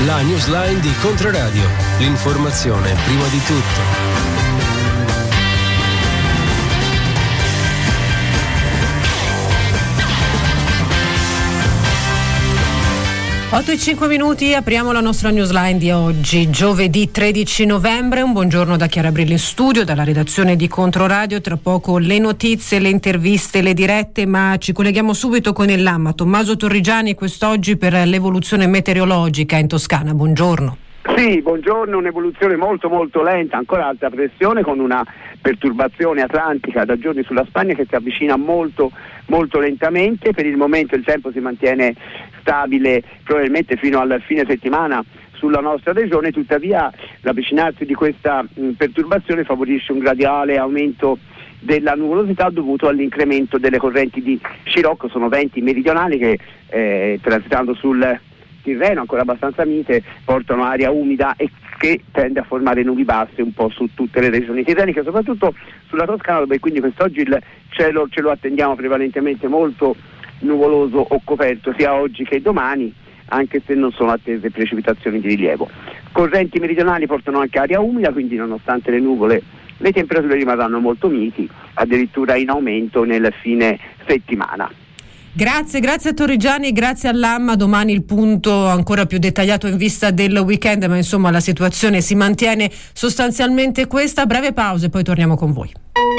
La newsline di Controradio. L'informazione prima di tutto. 8:05, apriamo la nostra newsline di oggi, giovedì 13 novembre. Un buongiorno da Chiara Brilli in studio, dalla redazione di Controradio. Tra poco le notizie, le interviste, le dirette, ma ci colleghiamo subito con il Lamma. Tommaso Torrigiani quest'oggi per l'evoluzione meteorologica in Toscana. Buongiorno. Sì, buongiorno. Un'evoluzione molto molto lenta, ancora alta pressione, con una perturbazione atlantica da giorni sulla Spagna che si avvicina molto molto lentamente. Per il momento il tempo si mantiene stabile probabilmente fino al fine settimana sulla nostra regione, tuttavia l'avvicinarsi di questa perturbazione favorisce un graduale aumento della nuvolosità dovuto all'incremento delle correnti di scirocco. Sono venti meridionali che transitando sul Tirreno, ancora abbastanza mite, portano aria umida e che tende a formare nubi basse un po' su tutte le regioni tirreniche, soprattutto sulla Toscana, dove quindi quest'oggi il cielo ce lo attendiamo prevalentemente molto nuvoloso o coperto sia oggi che domani, anche se non sono attese precipitazioni di rilievo. Correnti meridionali portano anche aria umida, quindi nonostante le nuvole le temperature rimarranno molto miti, addirittura in aumento nel fine settimana. Grazie a Torrigiani, grazie all'Amma. Domani il punto ancora più dettagliato in vista del weekend, ma insomma la situazione si mantiene sostanzialmente questa. Breve pausa e poi torniamo con voi.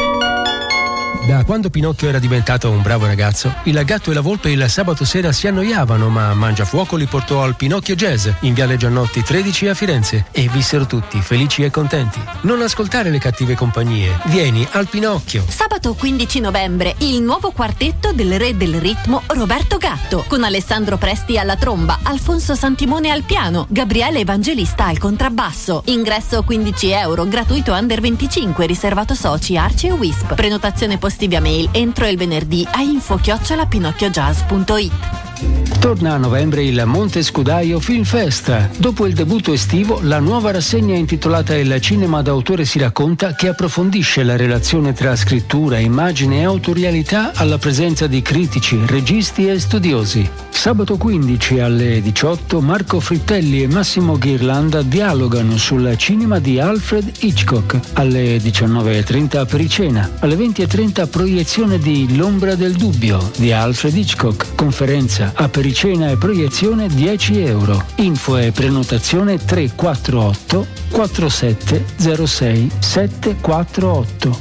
Da quando Pinocchio era diventato un bravo ragazzo, il gatto e la volpe il sabato sera si annoiavano, ma Mangiafuoco li portò al Pinocchio Jazz in Viale Giannotti 13 a Firenze e vissero tutti felici e contenti. Non ascoltare le cattive compagnie, vieni al Pinocchio. Sabato 15 novembre, il nuovo quartetto del re del ritmo Roberto Gatto, con Alessandro Presti alla tromba, Alfonso Santimone al piano, Gabriele Evangelista al contrabbasso. Ingresso €15, gratuito under 25, riservato soci, Arci e Wisp. Prenotazione positiva via mail entro il venerdì a info@pinocchiojazz.it. Torna a novembre il Monte Scudaio Film Fest. Dopo il debutto estivo, la nuova rassegna intitolata Il cinema d'autore si racconta, che approfondisce la relazione tra scrittura, immagine e autorialità alla presenza di critici, registi e studiosi. Sabato 15 alle 18 Marco Frittelli e Massimo Ghirlanda dialogano sul cinema di Alfred Hitchcock. Alle 19:30 apericena. Alle 20:30 proiezione di L'ombra del dubbio di Alfred Hitchcock. Conferenza, apericena e proiezione €10. Info e prenotazione 348 4706 748.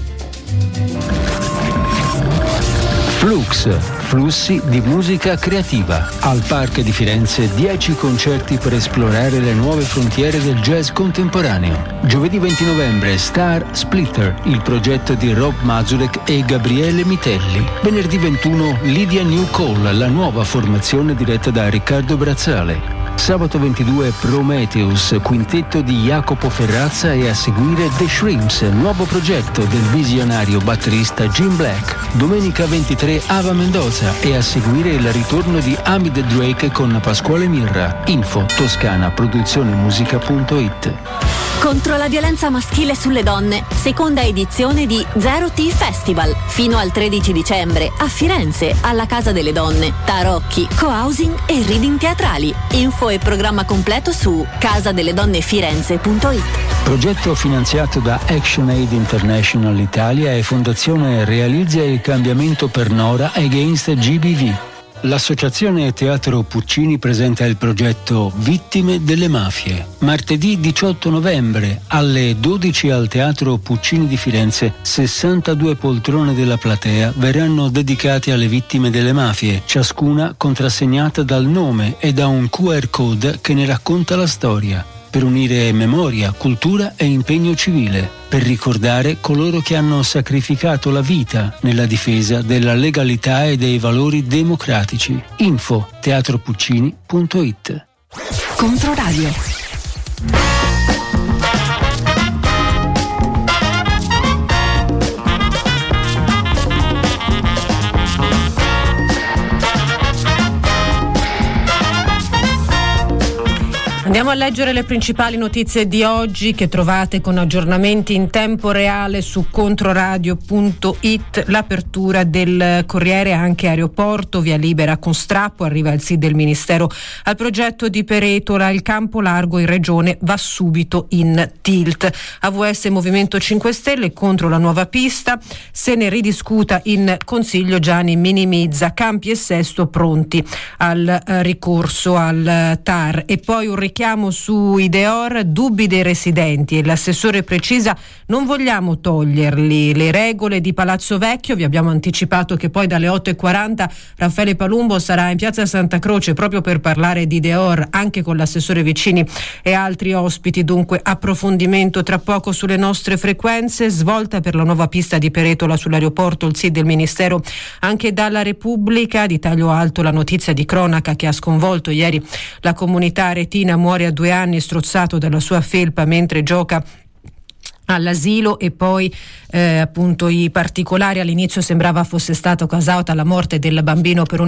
Flux, flussi di musica creativa. Al Park di Firenze 10 concerti per esplorare le nuove frontiere del jazz contemporaneo. Giovedì 20 novembre Star Splitter, il progetto di Rob Mazurek e Gabriele Mitelli. Venerdì 21 Lydia New Call, la nuova formazione diretta da Riccardo Brazzale. Sabato 22 Prometheus, quintetto di Jacopo Ferrazza, e a seguire The Shrimps, nuovo progetto del visionario batterista Jim Black. Domenica 23 Ava Mendoza, e a seguire il ritorno di Amid Drake con Pasquale Mirra. Info toscanaproduzionemusica.it. Contro la violenza maschile sulle donne, seconda edizione di Zero Tea Festival, fino al 13 dicembre a Firenze, alla Casa delle Donne, tarocchi, co-housing e reading teatrali. Info e programma completo su casadelledonnefirenze.it. Progetto finanziato da ActionAid International Italia e Fondazione Realizza il cambiamento per Nora Against GBV. L'Associazione Teatro Puccini presenta il progetto Vittime delle Mafie. Martedì 18 novembre alle 12 al Teatro Puccini di Firenze 62 poltrone della platea verranno dedicate alle vittime delle mafie, ciascuna contrassegnata dal nome e da un QR code che ne racconta la storia, per unire memoria, cultura e impegno civile, per ricordare coloro che hanno sacrificato la vita nella difesa della legalità e dei valori democratici. Info teatropuccini.it. Controradio. Andiamo a leggere le principali notizie di oggi che trovate con aggiornamenti in tempo reale su controradio.it. L'apertura del Corriere anche aeroporto, via libera con strappo, arriva il sì del Ministero al progetto di Peretola, il campo largo in regione va subito in tilt. AVS Movimento 5 Stelle contro la nuova pista, se ne ridiscuta in Consiglio, Gianni minimizza, Campi e Sesto pronti al ricorso al TAR. E poi un richiamo su Ideor, dubbi dei residenti e l'assessore precisa non vogliamo toglierli, le regole di Palazzo Vecchio. Vi abbiamo anticipato che poi dalle 8:40 Raffaele Palumbo sarà in piazza Santa Croce proprio per parlare di Ideor anche con l'assessore Vicini e altri ospiti, dunque approfondimento tra poco sulle nostre frequenze. Svolta per la nuova pista di Peretola sull'aeroporto, il sì del Ministero anche dalla Repubblica. Di taglio alto la notizia di cronaca che ha sconvolto ieri la comunità aretina, muore a 2 anni strozzato dalla sua felpa mentre gioca all'asilo. E poi appunto i particolari. All'inizio sembrava fosse stato causata la morte del bambino per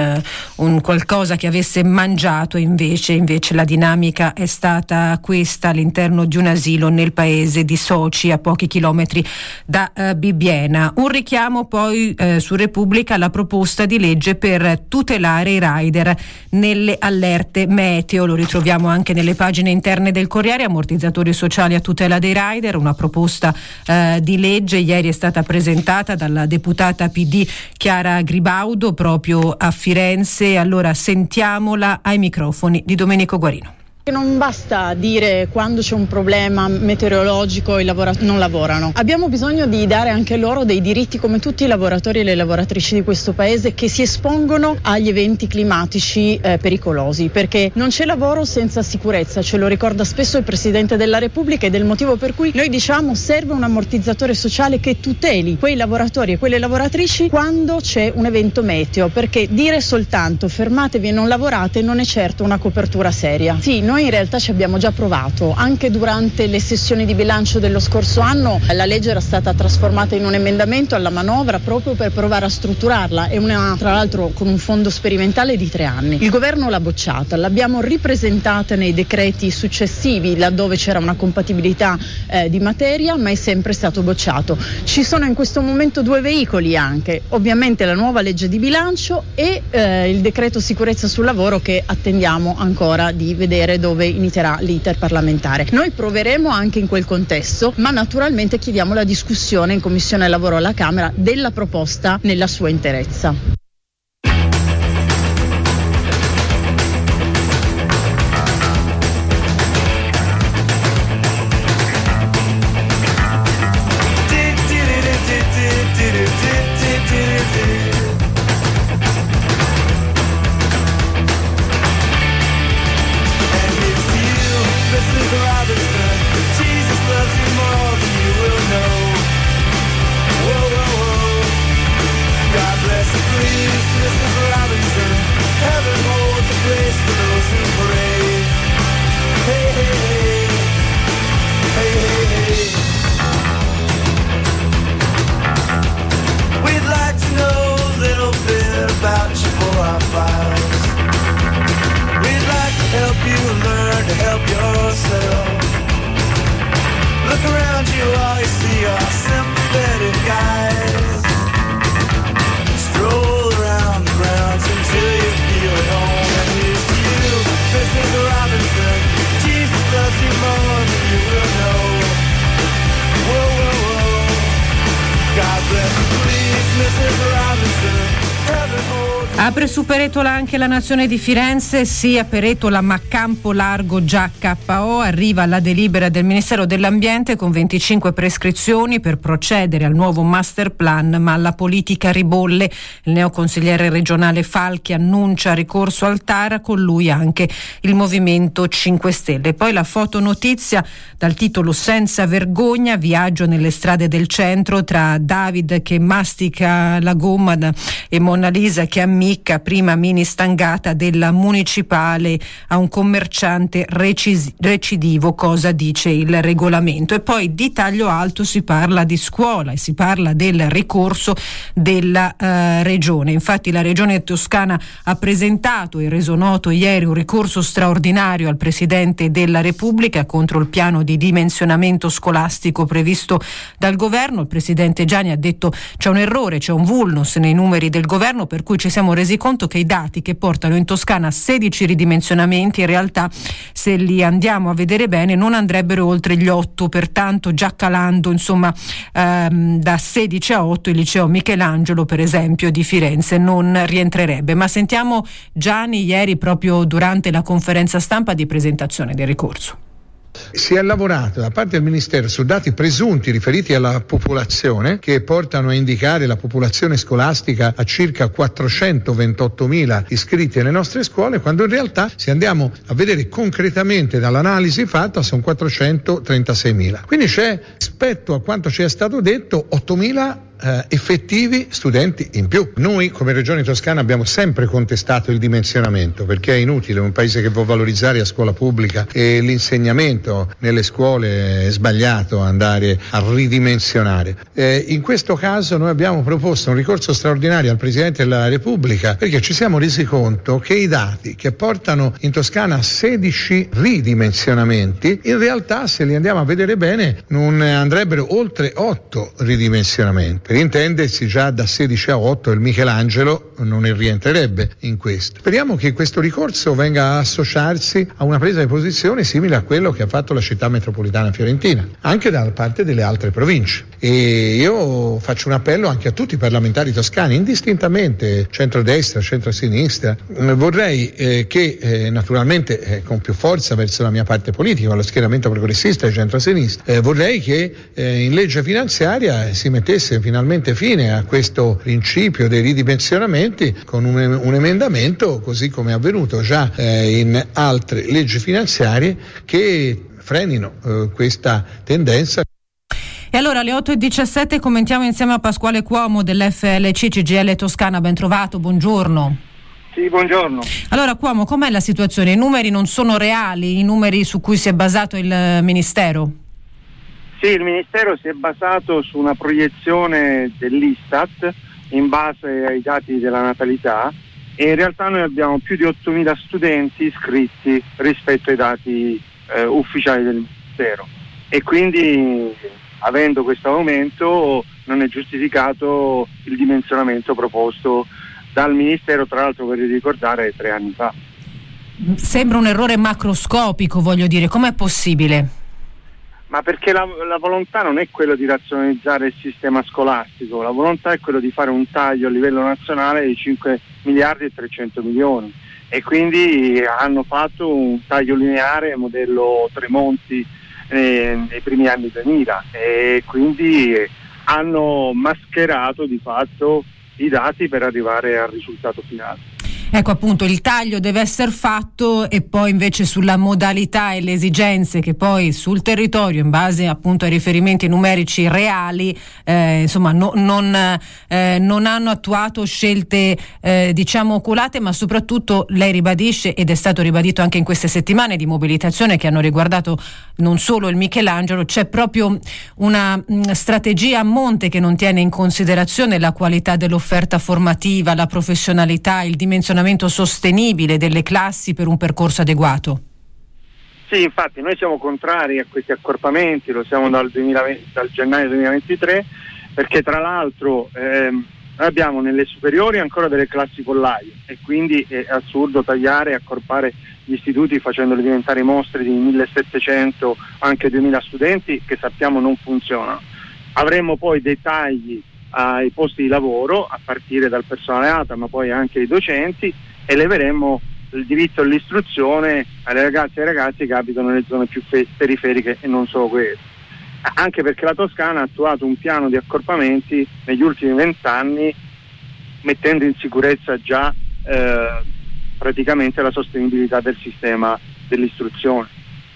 un qualcosa che avesse mangiato, invece la dinamica è stata questa all'interno di un asilo nel paese di Soci, a pochi chilometri da Bibbiena. Un richiamo poi su Repubblica alla proposta di legge per tutelare i rider nelle allerte meteo, lo ritroviamo anche nelle pagine interne del Corriere. Ammortizzatori sociali a tutela dei rider, una proposta di legge ieri è stata presentata dalla deputata PD Chiara Gribaudo proprio a Firenze. Allora sentiamola ai microfoni di Domenico Guarino. Non basta dire quando c'è un problema meteorologico i lavoratori non lavorano. Abbiamo bisogno di dare anche loro dei diritti come tutti i lavoratori e le lavoratrici di questo paese che si espongono agli eventi climatici pericolosi, perché non c'è lavoro senza sicurezza, ce lo ricorda spesso il Presidente della Repubblica, ed è il motivo per cui noi diciamo serve un ammortizzatore sociale che tuteli quei lavoratori e quelle lavoratrici quando c'è un evento meteo, perché dire soltanto fermatevi e non lavorate non è certo una copertura seria. Sì, noi in realtà ci abbiamo già provato, anche durante le sessioni di bilancio dello scorso anno la legge era stata trasformata in un emendamento alla manovra proprio per provare a strutturarla, e tra l'altro con un fondo sperimentale di 3 anni. Il governo l'ha bocciata, l'abbiamo ripresentata nei decreti successivi laddove c'era una compatibilità di materia, ma è sempre stato bocciato. Ci sono in questo momento 2 veicoli anche, ovviamente la nuova legge di bilancio e il decreto sicurezza sul lavoro che attendiamo ancora di vedere dove inizierà l'iter parlamentare. Noi proveremo anche in quel contesto, ma naturalmente chiediamo la discussione in Commissione Lavoro alla Camera della proposta nella sua interezza. Apre su Peretola anche la Nazione di Firenze, sì a Peretola ma campo largo già KO. Arriva la delibera del Ministero dell'Ambiente con 25 prescrizioni per procedere al nuovo master plan, ma la politica ribolle. Il neoconsigliere regionale Falchi annuncia ricorso al TAR, con lui anche il Movimento 5 Stelle. Poi la fotonotizia dal titolo Senza vergogna, viaggio nelle strade del centro tra David che mastica la gomma e Mona Lisa che ammira. un'impicca prima mini stangata della municipale a un commerciante recidivo, cosa dice il regolamento. E poi di taglio alto si parla di scuola e si parla del ricorso della regione. Infatti la regione toscana ha presentato e reso noto ieri un ricorso straordinario al Presidente della Repubblica contro il piano di dimensionamento scolastico previsto dal governo. Il Presidente Gianni ha detto c'è un errore, c'è un vulnus nei numeri del governo, per cui ci siamo resi conto che i dati che portano in Toscana 16 ridimensionamenti in realtà, se li andiamo a vedere bene, non andrebbero oltre gli 8, pertanto già calando da 16 a 8 il liceo Michelangelo per esempio di Firenze non rientrerebbe. Ma sentiamo Gianni ieri proprio durante la conferenza stampa di presentazione del ricorso. Si è lavorato da parte del Ministero su dati presunti riferiti alla popolazione che portano a indicare la popolazione scolastica a circa 428.000 iscritti nelle nostre scuole, quando in realtà, se andiamo a vedere concretamente dall'analisi fatta, sono 436.000. Quindi c'è, rispetto a quanto ci è stato detto, 8.000 effettivi studenti in più. Noi come Regione Toscana abbiamo sempre contestato il dimensionamento, perché è inutile, un paese che vuole valorizzare la scuola pubblica e l'insegnamento nelle scuole è sbagliato andare a ridimensionare. In questo caso noi abbiamo proposto un ricorso straordinario al Presidente della Repubblica perché ci siamo resi conto che i dati che portano in Toscana a 16 ridimensionamenti in realtà, se li andiamo a vedere bene, non andrebbero oltre 8 ridimensionamenti. Per intendersi, già da 16 a 8 il Michelangelo non rientrerebbe in questo. Speriamo che questo ricorso venga a associarsi a una presa di posizione simile a quello che ha fatto la città metropolitana fiorentina, anche da parte delle altre province. E io faccio un appello anche a tutti i parlamentari toscani, indistintamente centrodestra, centrosinistra. Vorrei che naturalmente con più forza verso la mia parte politica, lo schieramento progressista e centrosinistra, vorrei che in legge finanziaria si mettesse finalmente fine a questo principio dei ridimensionamenti con un emendamento, così come è avvenuto già in altre leggi finanziarie, che frenino questa tendenza. E allora alle 8:17 commentiamo insieme a Pasquale Cuomo dell'FLC CGIL Toscana. Ben trovato, buongiorno. Sì, buongiorno. Allora Cuomo, com'è la situazione? I numeri non sono reali, i numeri su cui si è basato il Ministero? Sì, il Ministero si è basato su una proiezione dell'Istat in base ai dati della natalità e in realtà noi abbiamo più di 8.000 studenti iscritti rispetto ai dati ufficiali del Ministero e quindi avendo questo aumento non è giustificato il dimensionamento proposto dal Ministero, tra l'altro per ricordare 3 anni fa. Sembra un errore macroscopico, voglio dire, com'è possibile? Ma perché la volontà non è quello di razionalizzare il sistema scolastico, la volontà è quello di fare un taglio a livello nazionale di 5 miliardi e 300 milioni e quindi hanno fatto un taglio lineare modello Tremonti nei primi anni 2000 e quindi hanno mascherato di fatto i dati per arrivare al risultato finale. Ecco, appunto, il taglio deve essere fatto e poi invece sulla modalità e le esigenze che poi sul territorio, in base appunto ai riferimenti numerici reali, non hanno attuato scelte diciamo oculate, ma soprattutto lei ribadisce, ed è stato ribadito anche in queste settimane di mobilitazione che hanno riguardato non solo il Michelangelo, c'è proprio una strategia a monte che non tiene in considerazione la qualità dell'offerta formativa, la professionalità, il dimensionamento sostenibile delle classi per un percorso adeguato. Sì, infatti noi siamo contrari a questi accorpamenti, lo siamo dal gennaio 2023, perché tra l'altro abbiamo nelle superiori ancora delle classi pollaio e quindi è assurdo tagliare e accorpare gli istituti facendoli diventare mostri di 1.700 anche 2.000 studenti che sappiamo non funzionano. Avremo poi dei tagli ai posti di lavoro a partire dal personale ATA ma poi anche ai docenti e leveremo il diritto all'istruzione alle ragazze e ai ragazzi che abitano nelle zone più periferiche e non solo quelle, anche perché la Toscana ha attuato un piano di accorpamenti negli ultimi 20 anni mettendo in sicurezza già praticamente la sostenibilità del sistema dell'istruzione.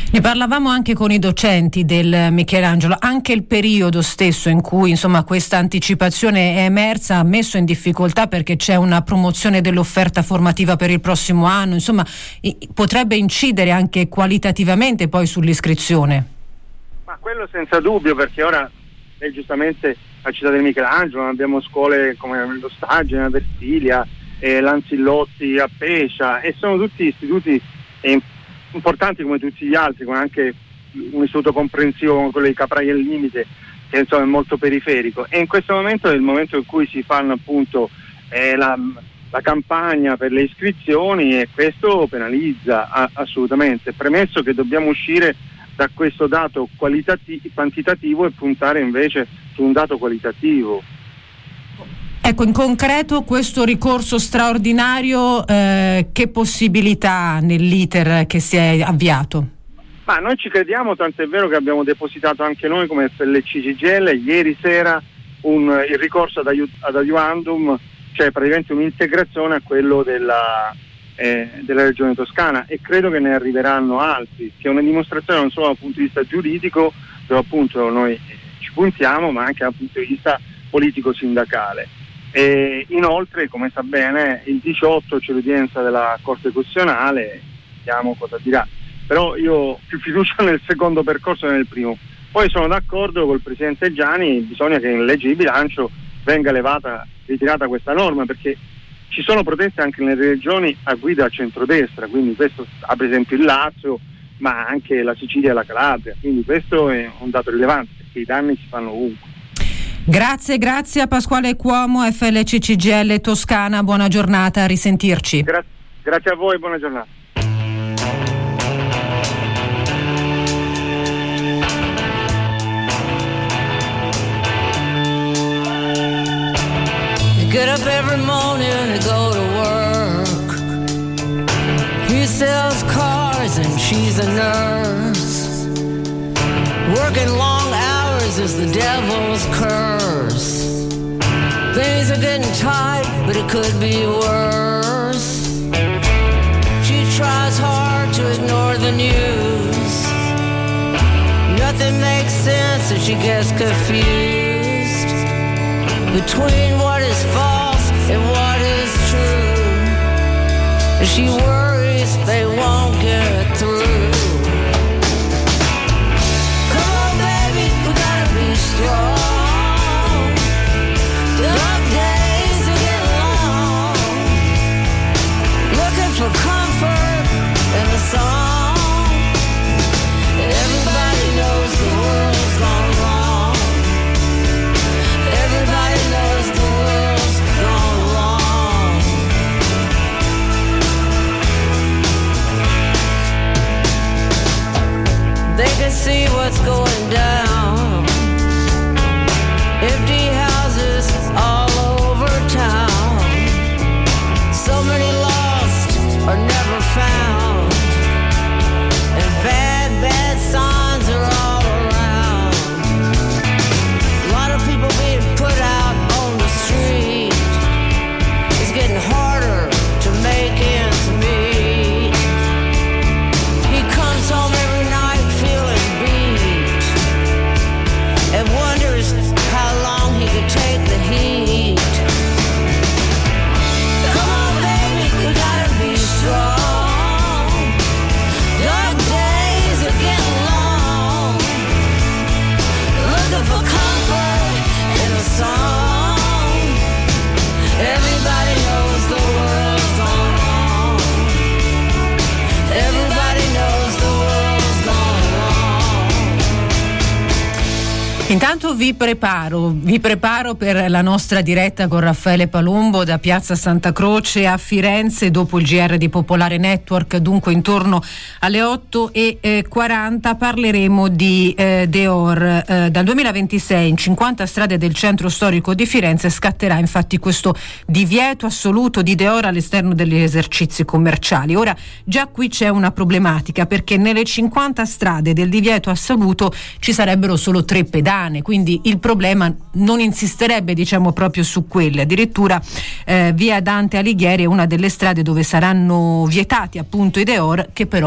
Ne parlavamo anche con i docenti del Michelangelo, anche il periodo stesso in cui insomma questa anticipazione è emersa ha messo in difficoltà, perché c'è una promozione dell'offerta formativa per il prossimo anno, insomma potrebbe incidere anche qualitativamente poi sull'iscrizione. Ma quello senza dubbio, perché ora giustamente a Città del Michelangelo abbiamo scuole come lo Stagine, a Vertiglia, l'Anzillotti a Pescia, e sono tutti istituti importanti come tutti gli altri, con anche un istituto comprensivo come quello di Capraia al Limite, che insomma è molto periferico, e in questo momento è il momento in cui si fanno appunto la campagna per le iscrizioni, e questo penalizza assolutamente, premesso che dobbiamo uscire da questo dato quantitativo e puntare invece su un dato qualitativo. Ecco, in concreto questo ricorso straordinario che possibilità ha nell'iter che si è avviato? Ma noi ci crediamo, tant'è vero che abbiamo depositato anche noi come FLC CGIL ieri sera il ricorso ad adiuvandum, cioè praticamente un'integrazione a quello della Regione Toscana, e credo che ne arriveranno altri, che è una dimostrazione non solo dal punto di vista giuridico, dove appunto noi ci puntiamo, ma anche dal punto di vista politico-sindacale. E inoltre, come sa bene, il 18 c'è l'udienza della Corte Costituzionale, vediamo cosa dirà, però io ho più fiducia nel secondo percorso che nel primo. Poi sono d'accordo col Presidente Gianni, bisogna che in legge di bilancio venga ritirata questa norma, perché ci sono proteste anche nelle regioni a guida centrodestra, quindi questo ha per esempio il Lazio, ma anche la Sicilia e la Calabria, quindi questo è un dato rilevante, perché i danni si fanno ovunque. Grazie a Pasquale Cuomo, FLC CGIL Toscana, buona giornata, a risentirci. Grazie a voi, buona giornata. Get up every morning to go to work. He sells cars and she's a nurse. Working long hours is the devil's curse. Things are getting tight, but it could be worse. She tries hard to ignore the news. Nothing makes sense and she gets confused between what is false and what is true. She worries they won't get through. Come on, baby, we gotta be strong. Dark days are getting long. Looking for comfort in the song. Everybody knows the world's gone wrong. Everybody knows the world's gone wrong. They can see what's going down. Empty houses all over town. So many lost or never found. And bad signs are all around. A lot of people being put out on the street. It's getting harder to make ends meet. He comes home every night feeling beat and wonders how long he could take the heat. Come on, baby, we gotta be strong. Dark days are getting long. Looking for comfort in a song. Everybody knows the world's gone wrong. Everybody knows the world's gone wrong. Intanto vi preparo per la nostra diretta con Raffaele Palumbo da Piazza Santa Croce a Firenze dopo il GR di Popolare Network, dunque intorno alle 8:40 parleremo di Deor. Dal 2026 in 50 strade del centro storico di Firenze scatterà infatti questo divieto assoluto di Deor all'esterno degli esercizi commerciali. Ora già qui c'è una problematica, perché nelle 50 strade del divieto assoluto ci sarebbero solo 3 pedane, quindi il problema non insisterebbe proprio su quelle. Addirittura via Dante Alighieri è una delle strade dove saranno vietati appunto i Deor, che però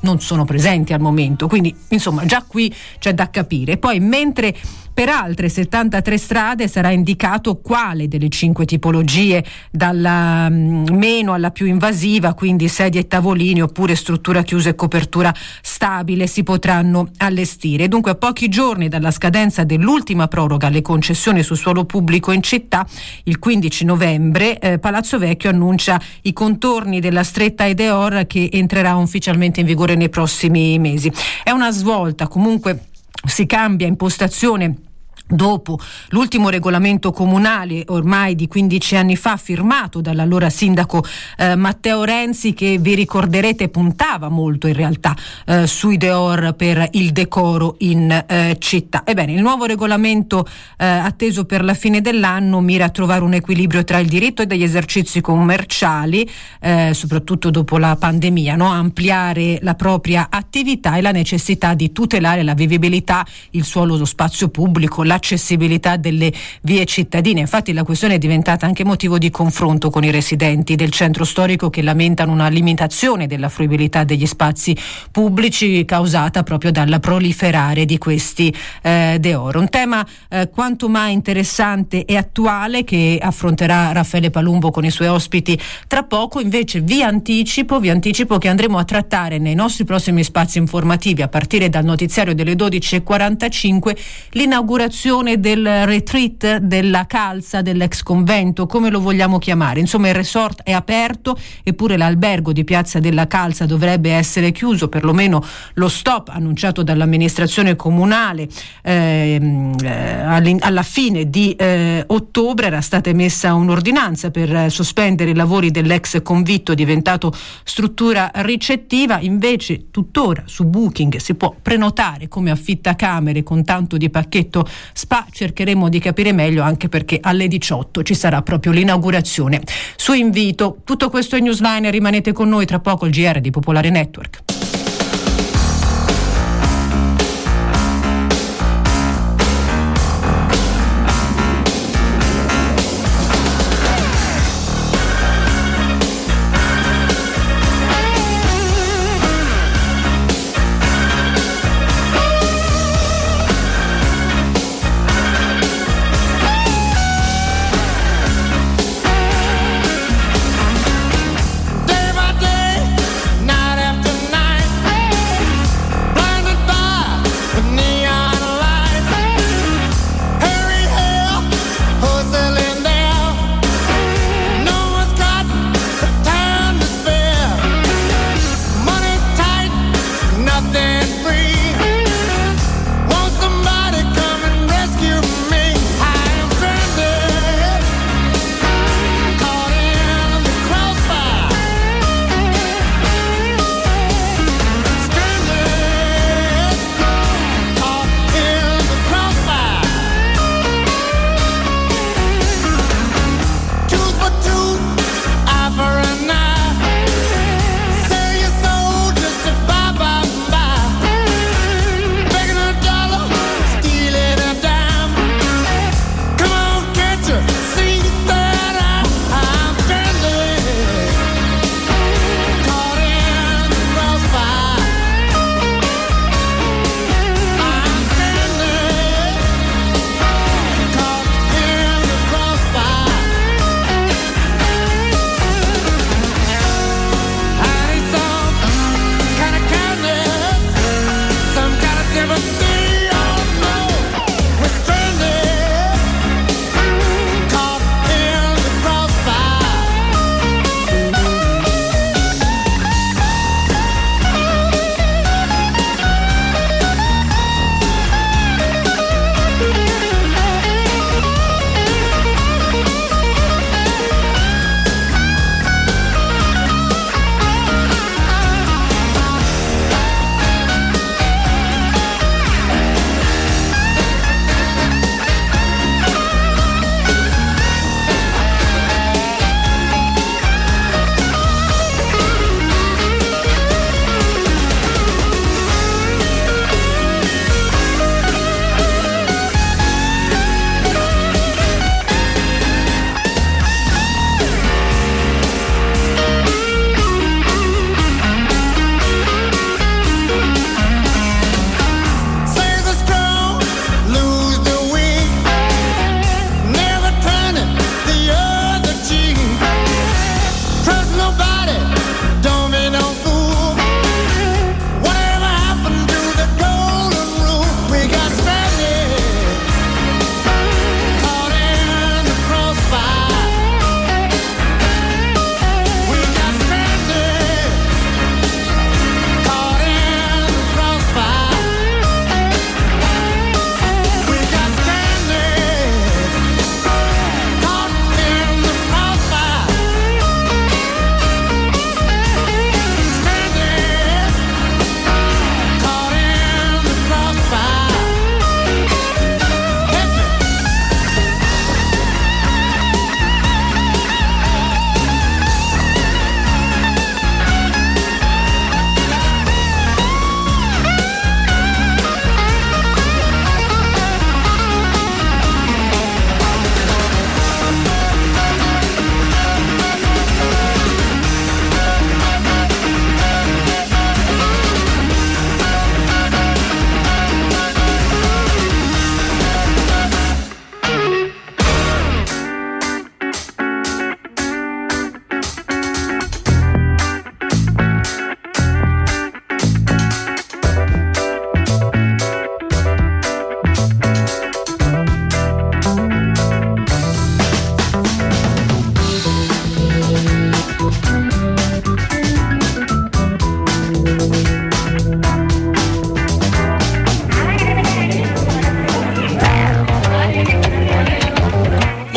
non sono presenti al momento, quindi insomma già qui c'è da capire. Poi mentre per altre 73 strade sarà indicato quale delle 5 tipologie, dalla meno alla più invasiva, quindi sedie e tavolini oppure struttura chiusa e copertura stabile, si potranno allestire. Dunque a pochi giorni dalla scadenza dell'ultima proroga alle concessioni su suolo pubblico in città, il 15 novembre, Palazzo Vecchio annuncia i contorni della stretta Edeor che entrerà ufficialmente in vigore nei prossimi mesi. È una svolta, comunque si cambia impostazione dopo l'ultimo regolamento comunale ormai di 15 anni fa, firmato dall'allora sindaco Matteo Renzi, che vi ricorderete puntava molto in realtà sui Deor per il decoro in città. Ebbene, il nuovo regolamento atteso per la fine dell'anno mira a trovare un equilibrio tra il diritto degli esercizi commerciali, soprattutto dopo la pandemia, no? Ampliare la propria attività e la necessità di tutelare la vivibilità, il suolo, lo spazio pubblico, l'accessibilità delle vie cittadine. Infatti la questione è diventata anche motivo di confronto con i residenti del centro storico, che lamentano una limitazione della fruibilità degli spazi pubblici causata proprio dal proliferare di questi Deor. Un tema quanto mai interessante e attuale che affronterà Raffaele Palumbo con i suoi ospiti tra poco. Invece vi anticipo che andremo a trattare nei nostri prossimi spazi informativi, a partire dal notiziario delle 12:45, l'inaugurazione del retreat della Calza, dell'ex convento, come lo vogliamo chiamare. Insomma, il resort è aperto, eppure l'albergo di Piazza della Calza dovrebbe essere chiuso, perlomeno lo stop annunciato dall'amministrazione comunale alla fine di ottobre. Era stata emessa un'ordinanza per sospendere i lavori dell'ex convitto diventato struttura ricettiva. Invece tuttora su Booking si può prenotare come affittacamere con tanto di pacchetto spa. Cercheremo di capire meglio, anche perché alle 18 ci sarà proprio l'inaugurazione su invito. Tutto questo è Newsline, rimanete con noi, tra poco il GR di Popolare Network. Day by day, night after night.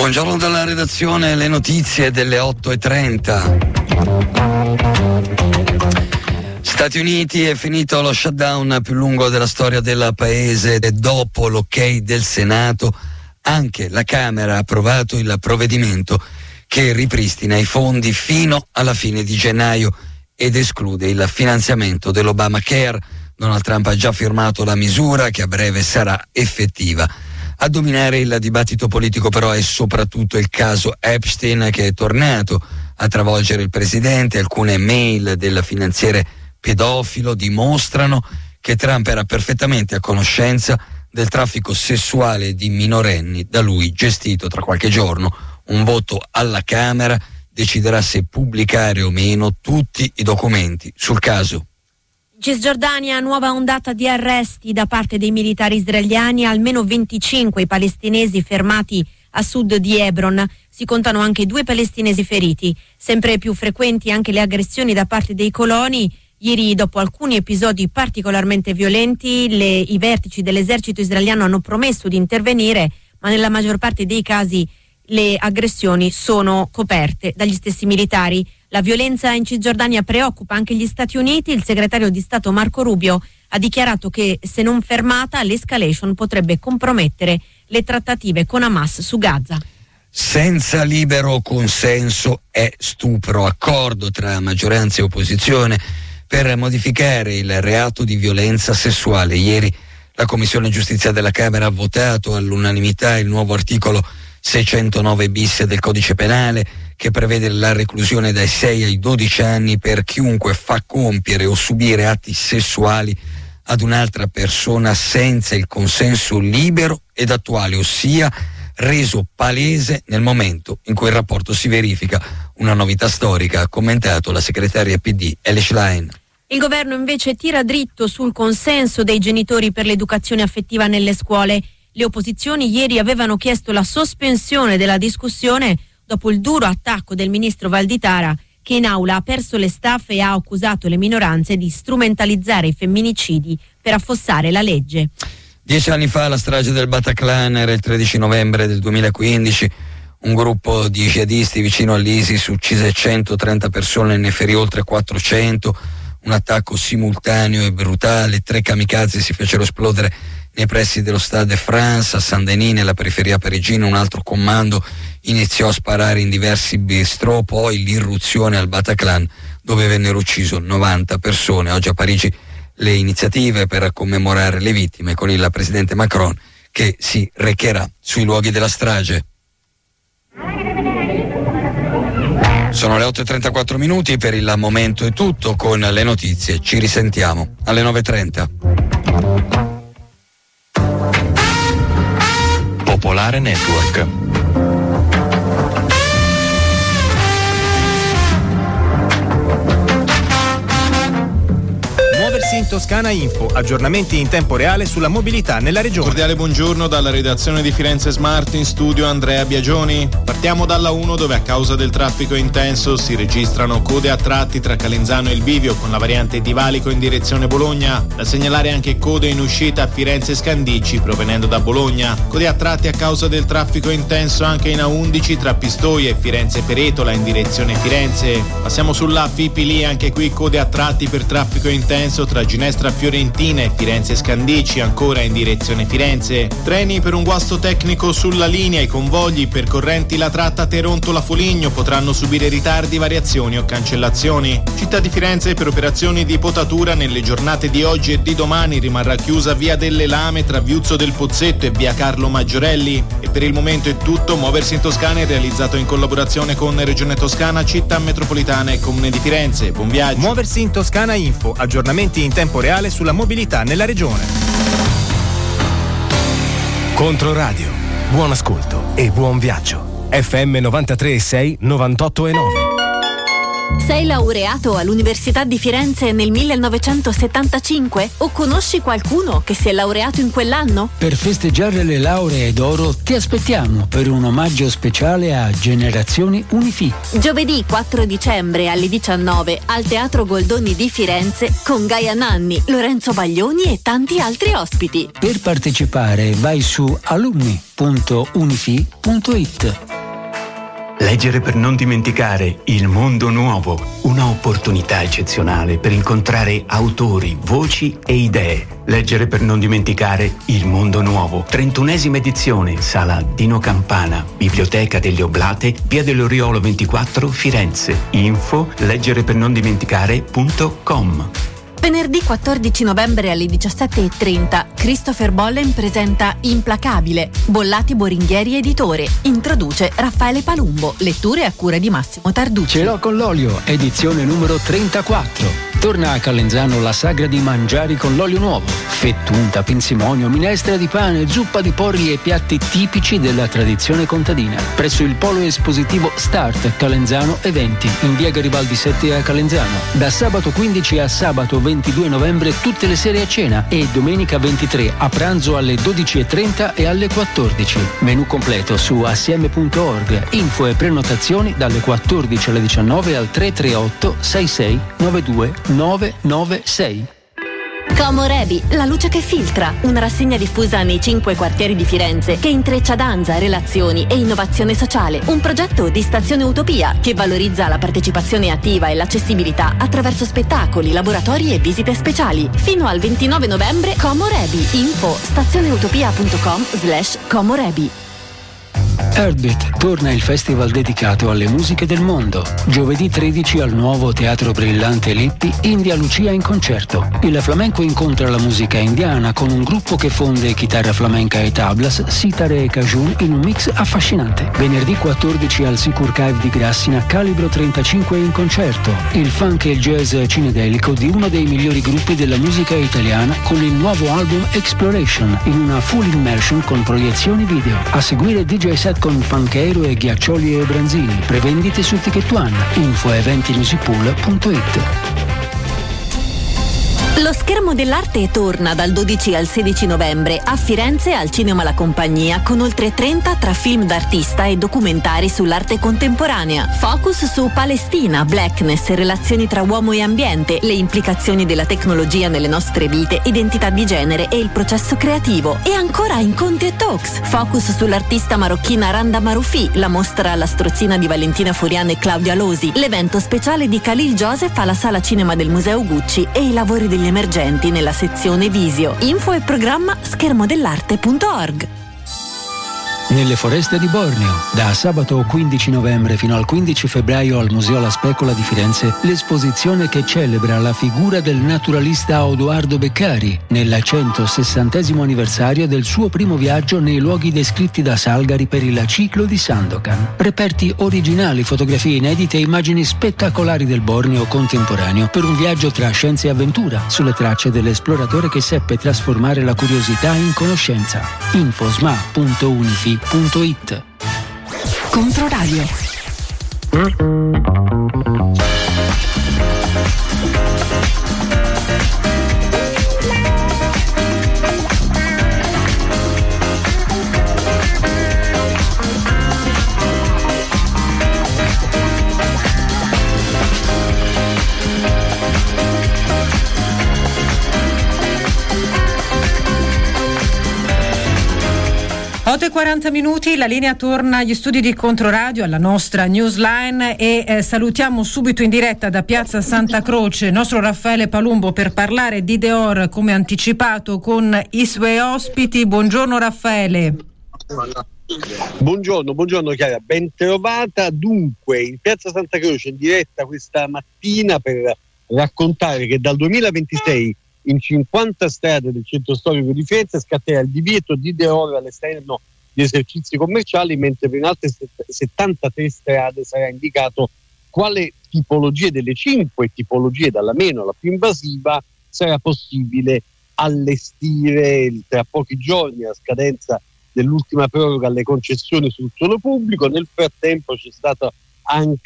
Buongiorno dalla redazione, le notizie delle 8:30. Stati Uniti, è finito lo shutdown più lungo della storia del paese e dopo l'ok del Senato anche la Camera ha approvato il provvedimento che ripristina i fondi fino alla fine di gennaio ed esclude il finanziamento dell'Obamacare. Donald Trump ha già firmato la misura che a breve sarà effettiva. A dominare il dibattito politico però è soprattutto il caso Epstein, che è tornato a travolgere il presidente. Alcune mail del finanziere pedofilo dimostrano che Trump era perfettamente a conoscenza del traffico sessuale di minorenni da lui gestito. Tra qualche giorno un voto alla Camera deciderà se pubblicare o meno tutti i documenti sul caso. Cisgiordania, nuova ondata di arresti da parte dei militari israeliani, almeno 25 i palestinesi fermati a sud di Hebron, si contano anche 2 palestinesi feriti. Sempre più frequenti anche le aggressioni da parte dei coloni. Ieri, dopo alcuni episodi particolarmente violenti, i vertici dell'esercito israeliano hanno promesso di intervenire, ma nella maggior parte dei casi le aggressioni sono coperte dagli stessi militari. La violenza in Cisgiordania preoccupa anche gli Stati Uniti. Il segretario di Stato Marco Rubio ha dichiarato che, se non fermata, l'escalation potrebbe compromettere le trattative con Hamas su Gaza. Senza libero consenso è stupro. Accordo tra maggioranza e opposizione per modificare il reato di violenza sessuale. Ieri la Commissione Giustizia della Camera ha votato all'unanimità il nuovo articolo 609 bis del Codice Penale, che prevede la reclusione dai 6 ai 12 anni per chiunque fa compiere o subire atti sessuali ad un'altra persona senza il consenso libero ed attuale, ossia reso palese nel momento in cui il rapporto si verifica. Una novità storica, ha commentato la segretaria PD Eli Schlein. Il governo invece tira dritto sul consenso dei genitori per l'educazione affettiva nelle scuole. Le opposizioni ieri avevano chiesto la sospensione della discussione dopo il duro attacco del ministro Valditara, che in aula ha perso le staffe e ha accusato le minoranze di strumentalizzare i femminicidi per affossare la legge. 10 anni fa la strage del Bataclan, era il 13 novembre del 2015. Un gruppo di jihadisti vicino all'ISIS uccise 130 persone e ne ferì oltre 400. Un attacco simultaneo e brutale. 3 kamikaze si fecero esplodere nei pressi dello Stade de France, a Saint-Denis, nella periferia parigina. Un altro commando iniziò a sparare in diversi bistrò, poi l'irruzione al Bataclan, dove vennero uccise 90 persone. Oggi a Parigi le iniziative per commemorare le vittime, con il presidente Macron che si recherà sui luoghi della strage. Sono le 8:34 minuti, per il momento è tutto con le notizie. Ci risentiamo alle 9:30. Popolare Network. Muoversi in Toscana Info, aggiornamenti in tempo reale sulla mobilità nella regione. Cordiale buongiorno dalla redazione di Firenze Smart, in studio Andrea Biagioni. Partiamo dalla 1, dove a causa del traffico intenso si registrano code a tratti tra Calenzano e il Bivio, con la variante di Valico in direzione Bologna. Da segnalare anche code in uscita a Firenze Scandicci provenendo da Bologna. Code a tratti a causa del traffico intenso anche in A11 tra Pistoia e Firenze Peretola in direzione Firenze. Passiamo sulla Fipili, anche qui code a tratti per traffico intenso tra Ginestra Fiorentina e Firenze Scandicci, ancora in direzione Firenze. Treni per un guasto tecnico sulla linea. I convogli percorrenti la tratta Terontola-Foligno potranno subire ritardi, variazioni o cancellazioni. Città di Firenze, per operazioni di potatura nelle giornate di oggi e di domani rimarrà chiusa via delle Lame tra Viuzzo del Pozzetto e via Carlo Maggiorelli. E per il momento è tutto. Muoversi in Toscana è realizzato in collaborazione con Regione Toscana, Città Metropolitana e Comune di Firenze. Buon viaggio. Muoversi in Toscana Info, aggiornamenti in tempo reale sulla mobilità nella regione. Controradio, buon ascolto e buon viaggio. FM 93.6, 98.9. Sei laureato all'Università di Firenze nel 1975? O conosci qualcuno che si è laureato in quell'anno? Per festeggiare le lauree d'oro ti aspettiamo per un omaggio speciale a Generazioni Unifi. Giovedì 4 dicembre alle 19 al Teatro Goldoni di Firenze con Gaia Nanni, Lorenzo Baglioni e tanti altri ospiti. Per partecipare vai su alumni.unifi.it. Leggere per non dimenticare Il Mondo Nuovo, una opportunità eccezionale per incontrare autori, voci e idee. Leggere per non dimenticare Il Mondo Nuovo, 31esima edizione, Sala Dino Campana, Biblioteca delle Oblate, Via dell'Oriolo 24, Firenze. Info leggerepernon-dimenticare.com. Venerdì 14 novembre alle 17:30 Christopher Bollen presenta Implacabile. Bollati Boringhieri Editore. Introduce Raffaele Palumbo. Letture a cura di Massimo Tarducci. Ce l'ho con l'olio, edizione numero 34. Torna a Calenzano la sagra di mangiari con l'olio nuovo. Fettunta, pinzimonio, minestra di pane, zuppa di porri e piatti tipici della tradizione contadina. Presso il polo espositivo Start Calenzano Eventi, in via Garibaldi 7 a Calenzano. Da sabato 15 a sabato 22 novembre tutte le sere a cena e domenica 23 a pranzo alle 12:30 e alle 14. Menù completo su assieme.org. Info e prenotazioni dalle 14 alle 19 al 338 66 92 996. Como Rebi, la luce che filtra, una rassegna diffusa nei 5 quartieri di Firenze che intreccia danza, relazioni e innovazione sociale. Un progetto di Stazione Utopia che valorizza la partecipazione attiva e l'accessibilità attraverso spettacoli, laboratori e visite speciali. Fino al 29 novembre Como Rebi. Info stazioneutopia.com/Como Rebi. Heartbeat torna il festival dedicato alle musiche del mondo. Giovedì 13 al nuovo Teatro Brillante Lippi, India Lucia in concerto. Il flamenco incontra la musica indiana con un gruppo che fonde chitarra flamenca e tablas, sitare e cajun in un mix affascinante. Venerdì 14 al Sicur Cave di Grassina, Calibro 35 in concerto. Il funk e il jazz cinedelico di uno dei migliori gruppi della musica italiana con il nuovo album Exploration in una full immersion con proiezioni video. A seguire DJ set con Fanchero e Ghiaccioli e Branzini. Prevendite su Ticket One. Info eventimusicpool.it. Lo schermo dell'arte torna dal 12 al 16 novembre a Firenze al Cinema La Compagnia con oltre 30 tra film d'artista e documentari sull'arte contemporanea. Focus su Palestina, blackness, relazioni tra uomo e ambiente, le implicazioni della tecnologia nelle nostre vite, identità di genere e il processo creativo. E ancora Incontri e Talks. Focus sull'artista marocchina Randa Marufi, la mostra alla strozzina di Valentina Furian e Claudia Losi, l'evento speciale di Khalil Joseph alla Sala Cinema del Museo Gucci e i lavori degli emergenti nella sezione Visio. Info e programma schermodell'arte.org. Nelle foreste di Borneo, da sabato 15 novembre fino al 15 febbraio al Museo La Specola di Firenze, l'esposizione che celebra la figura del naturalista Odoardo Beccari nel 160° anniversario del suo primo viaggio nei luoghi descritti da Salgari per il ciclo di Sandokan. Reperti originali, fotografie inedite e immagini spettacolari del Borneo contemporaneo per un viaggio tra scienza e avventura sulle tracce dell'esploratore che seppe trasformare la curiosità in conoscenza. Info.sma.unifi.it. Controradio. e 40 minuti, la linea torna agli studi di Controradio, alla nostra newsline e salutiamo subito in diretta da Piazza Santa Croce il nostro Raffaele Palumbo per parlare di Dior come anticipato con i suoi ospiti. Buongiorno Raffaele. Buongiorno Chiara, ben trovata. Dunque in Piazza Santa Croce in diretta questa mattina per raccontare che dal 2026 in 50 strade del centro storico di Firenze scatterà il divieto di Dior all'esterno di esercizi commerciali, mentre per in altre 73 strade sarà indicato quale tipologie delle 5 tipologie, dalla meno alla più invasiva, sarà possibile allestire tra pochi giorni a scadenza dell'ultima proroga alle concessioni sul suolo pubblico. Nel frattempo c'è stato anche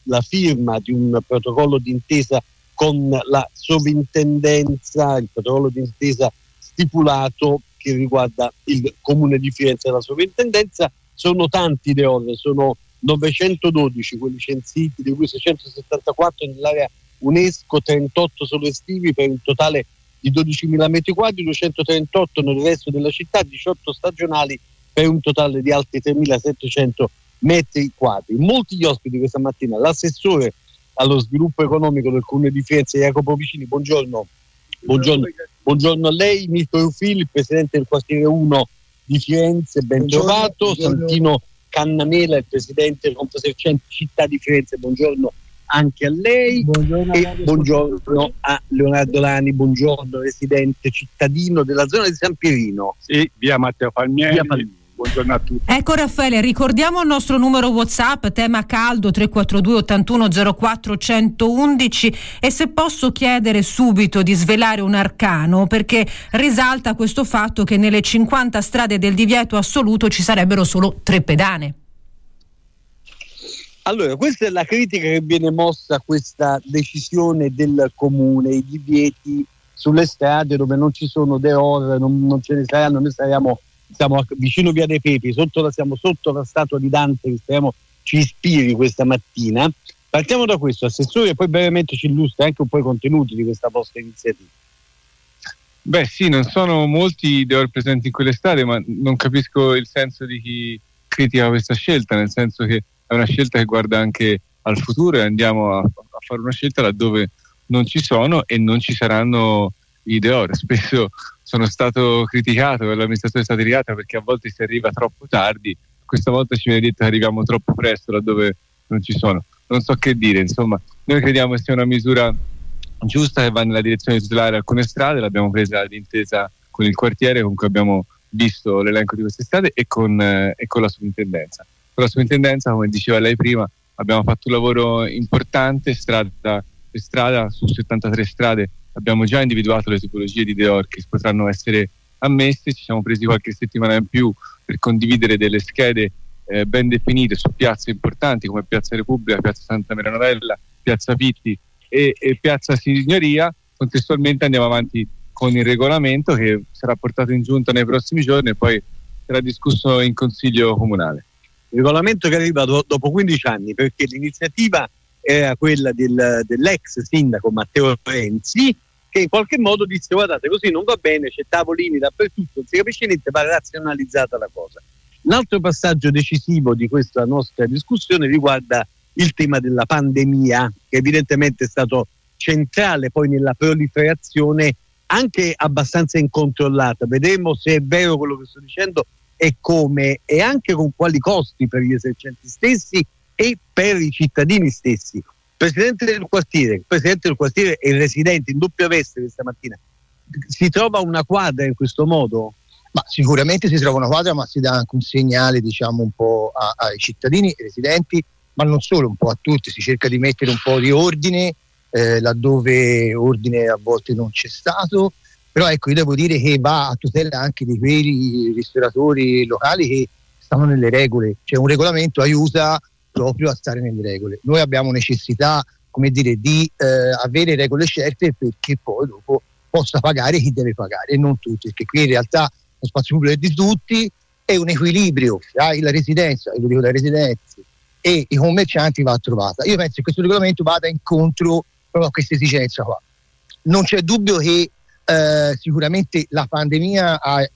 la firma di un protocollo d'intesa con la sovrintendenza, il protocollo d'intesa stipulato che riguarda il Comune di Firenze e la sovrintendenza. Sono tanti le ore, sono 912 quelli censiti, di cui 674 nell'area UNESCO, 38 solo estivi per un totale di 12.000 metri quadri, 238 nel resto della città, 18 stagionali per un totale di altri 3.700 metri quadri. Molti gli ospiti questa mattina, l'assessore allo sviluppo economico del Comune di Firenze Jacopo Vicini, buongiorno a lei, Mirko Ruffilli, il presidente del quartiere 1 di Firenze, ben trovato, Santino Cannamela, il presidente del Confesercenti Città di Firenze, buongiorno anche a lei, buongiorno a Leonardo Lani, buongiorno residente cittadino della zona di San Pierino. Sì, via Matteo Palmieri. Buongiorno a tutti. Ecco Raffaele, ricordiamo il nostro numero WhatsApp, tema caldo 342 81 04 111, e se posso chiedere subito di svelare un arcano, perché risalta questo fatto che nelle 50 strade del divieto assoluto ci sarebbero solo 3 pedane. Allora, questa è la critica che viene mossa a questa decisione del comune, i divieti sulle strade dove non ci sono deor, non ce ne saranno, noi siamo vicino Via dei Pepi, siamo sotto la statua di Dante che speriamo ci ispiri questa mattina. Partiamo da questo, assessore, e poi brevemente ci illustra anche un po' i contenuti di questa vostra iniziativa. Beh sì, non sono molti i deor presenti in quelle strade, ma non capisco il senso di chi critica questa scelta, nel senso che è una scelta che guarda anche al futuro e andiamo a fare una scelta laddove non ci sono e non ci saranno i deor. Spesso sono stato criticato per l'amministrazione stataliata perché a volte si arriva troppo tardi, questa volta ci viene detto che arriviamo troppo presto laddove non ci sono. Non so che dire, insomma, noi crediamo che sia una misura giusta che va nella direzione di tutelare alcune strade, l'abbiamo presa d'intesa con il quartiere con cui abbiamo visto l'elenco di queste strade e con la sovrintendenza. Con la sovrintendenza, come diceva lei prima, abbiamo fatto un lavoro importante, strada per strada, su 73 strade abbiamo già individuato le tipologie di deor che potranno essere ammesse, ci siamo presi qualche settimana in più per condividere delle schede ben definite su piazze importanti come Piazza Repubblica, Piazza Santa Maria Novella, Piazza Pitti e Piazza Signoria. Contestualmente andiamo avanti con il regolamento che sarà portato in giunta nei prossimi giorni e poi sarà discusso in Consiglio Comunale. Il regolamento che arriva dopo 15 anni, perché l'iniziativa era quella dell'ex sindaco Matteo Renzi, che in qualche modo disse: guardate, così non va bene, c'è tavolini dappertutto, non si capisce niente, va razionalizzata la cosa. Un altro passaggio decisivo di questa nostra discussione riguarda il tema della pandemia, che evidentemente è stato centrale poi nella proliferazione anche abbastanza incontrollata. Vedremo se è vero quello che sto dicendo e come, e anche con quali costi per gli esercenti stessi e per i cittadini stessi. Il presidente del quartiere e il residente in doppia veste questa mattina, si trova una quadra in questo modo? Ma sicuramente si trova una quadra, ma si dà anche un segnale, diciamo, un po' ai cittadini, ai residenti, ma non solo, un po' a tutti. Si cerca di mettere un po' di ordine laddove ordine a volte non c'è stato, però ecco, io devo dire che va a tutela anche di quei ristoratori locali che stanno nelle regole, cioè un regolamento aiuta proprio a stare nelle regole. Noi abbiamo necessità, come dire, di avere regole certe perché poi dopo possa pagare chi deve pagare e non tutti, perché qui in realtà lo spazio pubblico è di tutti, è un equilibrio tra la residenza, io dico le residenze, e i commercianti va trovata. Io penso che questo regolamento vada incontro proprio a questa esigenza qua. Non c'è dubbio che sicuramente la pandemia ha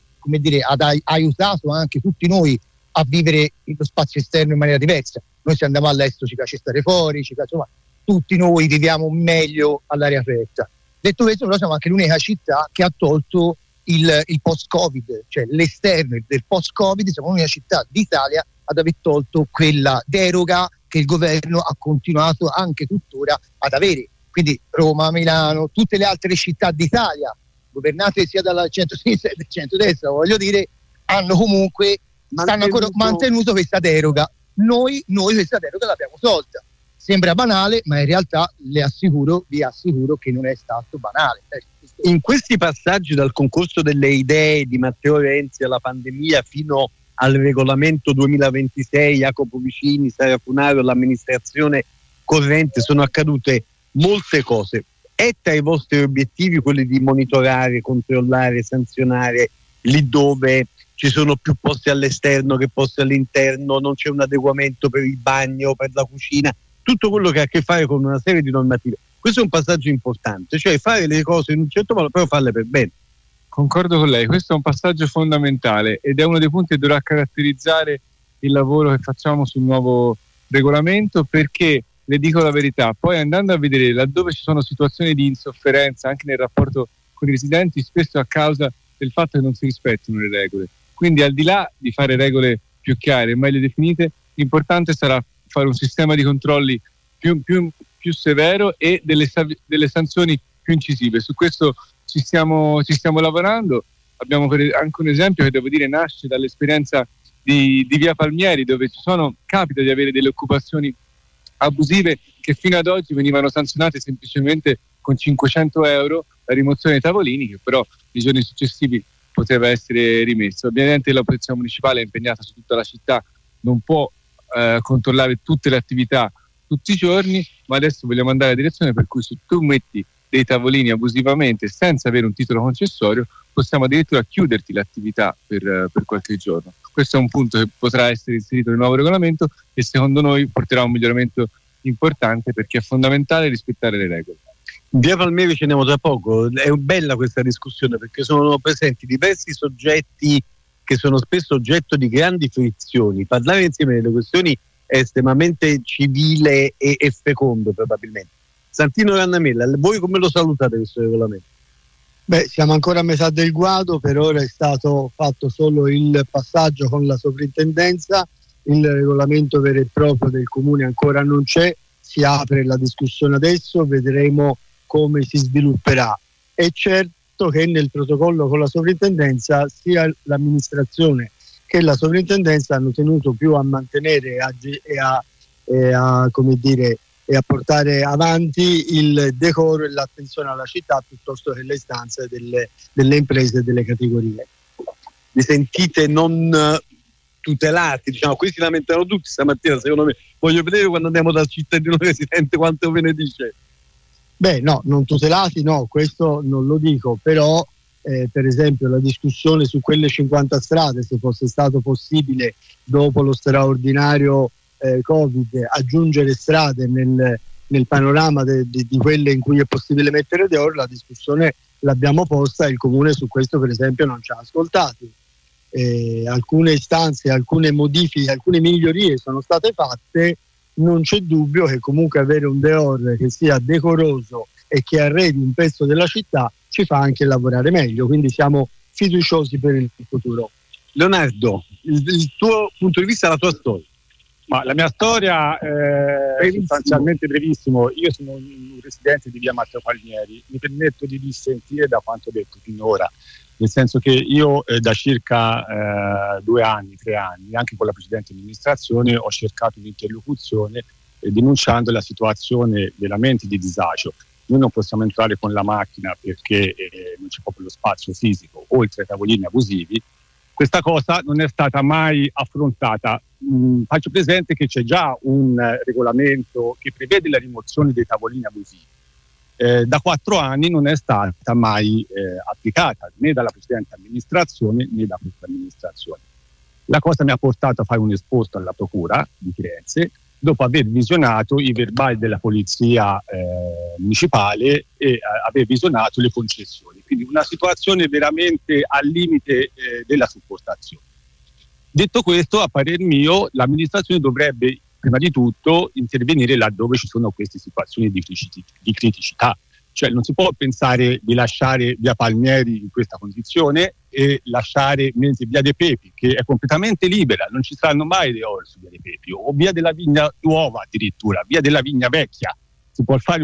aiutato anche tutti noi a vivere lo spazio esterno in maniera diversa. Noi se andiamo all'estero ci piace stare fuori, tutti noi viviamo meglio all'aria aperta. Detto questo, però siamo anche l'unica città che ha tolto il post-Covid, cioè l'esterno del post-Covid, siamo l'unica città d'Italia ad aver tolto quella deroga che il governo ha continuato anche tuttora ad avere. Quindi Roma, Milano, tutte le altre città d'Italia, governate sia dalla centro-sinistra che dal centro-destra, voglio dire, hanno comunque stanno ancora mantenuto questa deroga. Noi questa deroga l'abbiamo tolta. Sembra banale, ma in realtà vi assicuro che non è stato banale. In questi passaggi dal concorso delle idee di Matteo Renzi alla pandemia fino al regolamento 2026, Jacopo Vicini, Sara Funaro, l'amministrazione corrente sono accadute molte cose. È tra i vostri obiettivi quelli di monitorare, controllare, sanzionare lì dove ci sono più posti all'esterno che posti all'interno, non c'è un adeguamento per il bagno, per la cucina, tutto quello che ha a che fare con una serie di normative? Questo è un passaggio importante, cioè fare le cose in un certo modo, però farle per bene. Concordo con lei, questo è un passaggio fondamentale ed è uno dei punti che dovrà caratterizzare il lavoro che facciamo sul nuovo regolamento, perché le dico la verità, poi andando a vedere laddove ci sono situazioni di insofferenza anche nel rapporto con i residenti, spesso a causa del fatto che non si rispettano le regole. Quindi al di là di fare regole più chiare e meglio definite, l'importante sarà fare un sistema di controlli più severo e delle sanzioni più incisive. Su questo ci stiamo lavorando. Abbiamo anche un esempio che devo dire nasce dall'esperienza di Via Palmieri, dove capita di avere delle occupazioni abusive che fino ad oggi venivano sanzionate semplicemente con 500 euro la rimozione dei tavolini, che però nei giorni successivi poteva essere rimesso. Ovviamente la polizia municipale è impegnata su tutta la città, non può controllare tutte le attività tutti i giorni, ma adesso vogliamo andare alla direzione per cui se tu metti dei tavolini abusivamente senza avere un titolo concessorio, possiamo addirittura chiuderti l'attività per qualche giorno. Questo è un punto che potrà essere inserito nel nuovo regolamento e secondo noi porterà a un miglioramento importante, perché è fondamentale rispettare le regole. Via Palmieri ce ne tra poco, è bella questa discussione perché sono presenti diversi soggetti che sono spesso oggetto di grandi frizioni. Parlare insieme delle questioni è estremamente civile e fecondo probabilmente. Santino Rannamella, voi come lo salutate questo regolamento? Beh, siamo ancora a metà del guado, per ora è stato fatto solo il passaggio con la sovrintendenza, il regolamento vero e proprio del comune ancora non c'è, si apre la discussione adesso, vedremo come si svilupperà. È certo che nel protocollo con la sovrintendenza sia l'amministrazione che la sovrintendenza hanno tenuto più a mantenere e a portare avanti il decoro e l'attenzione alla città piuttosto che le istanze delle imprese e delle categorie. Vi sentite non tutelati? Diciamo, qui si lamentano tutti stamattina, secondo me. Voglio vedere quando andiamo dal cittadino residente quanto ve ne dice. Beh, no, non tutelati no, questo non lo dico, però per esempio la discussione su quelle 50 strade, se fosse stato possibile dopo lo straordinario Covid aggiungere strade nel panorama di quelle in cui è possibile mettere deor, la discussione l'abbiamo posta e il comune su questo per esempio non ci ha ascoltati. Alcune istanze, alcune modifiche, alcune migliorie sono state fatte. Non c'è dubbio che comunque avere un deor che sia decoroso e che arredi un pezzo della città ci fa anche lavorare meglio, quindi siamo fiduciosi per il futuro. Leonardo, il tuo punto di vista, la tua storia? Ma la mia storia è sostanzialmente brevissimo. Io sono un residente di via Matteo Palmieri, mi permetto di dissentire da quanto detto finora, nel senso che io da circa 2 anni, 3 anni, anche con la precedente amministrazione, ho cercato un'interlocuzione denunciando la situazione veramente di disagio. Noi non possiamo entrare con la macchina perché non c'è proprio lo spazio fisico, oltre ai tavolini abusivi. Questa cosa non è stata mai affrontata. Faccio presente che c'è già un regolamento che prevede la rimozione dei tavolini abusivi. Da 4 anni non è stata mai applicata né dalla precedente amministrazione né da questa amministrazione. La cosa mi ha portato a fare un esposto alla Procura di Firenze dopo aver visionato i verbali della polizia municipale e aver visionato le concessioni. Quindi una situazione veramente al limite della sopportazione. Detto questo, a parer mio, l'amministrazione dovrebbe prima di tutto intervenire laddove ci sono queste situazioni di criticità. Cioè non si può pensare di lasciare via Palmieri in questa condizione e lasciare via De Pepi, che è completamente libera, non ci saranno mai le ore su via De Pepi, o via della Vigna Nuova addirittura, via della Vigna Vecchia. Si può fare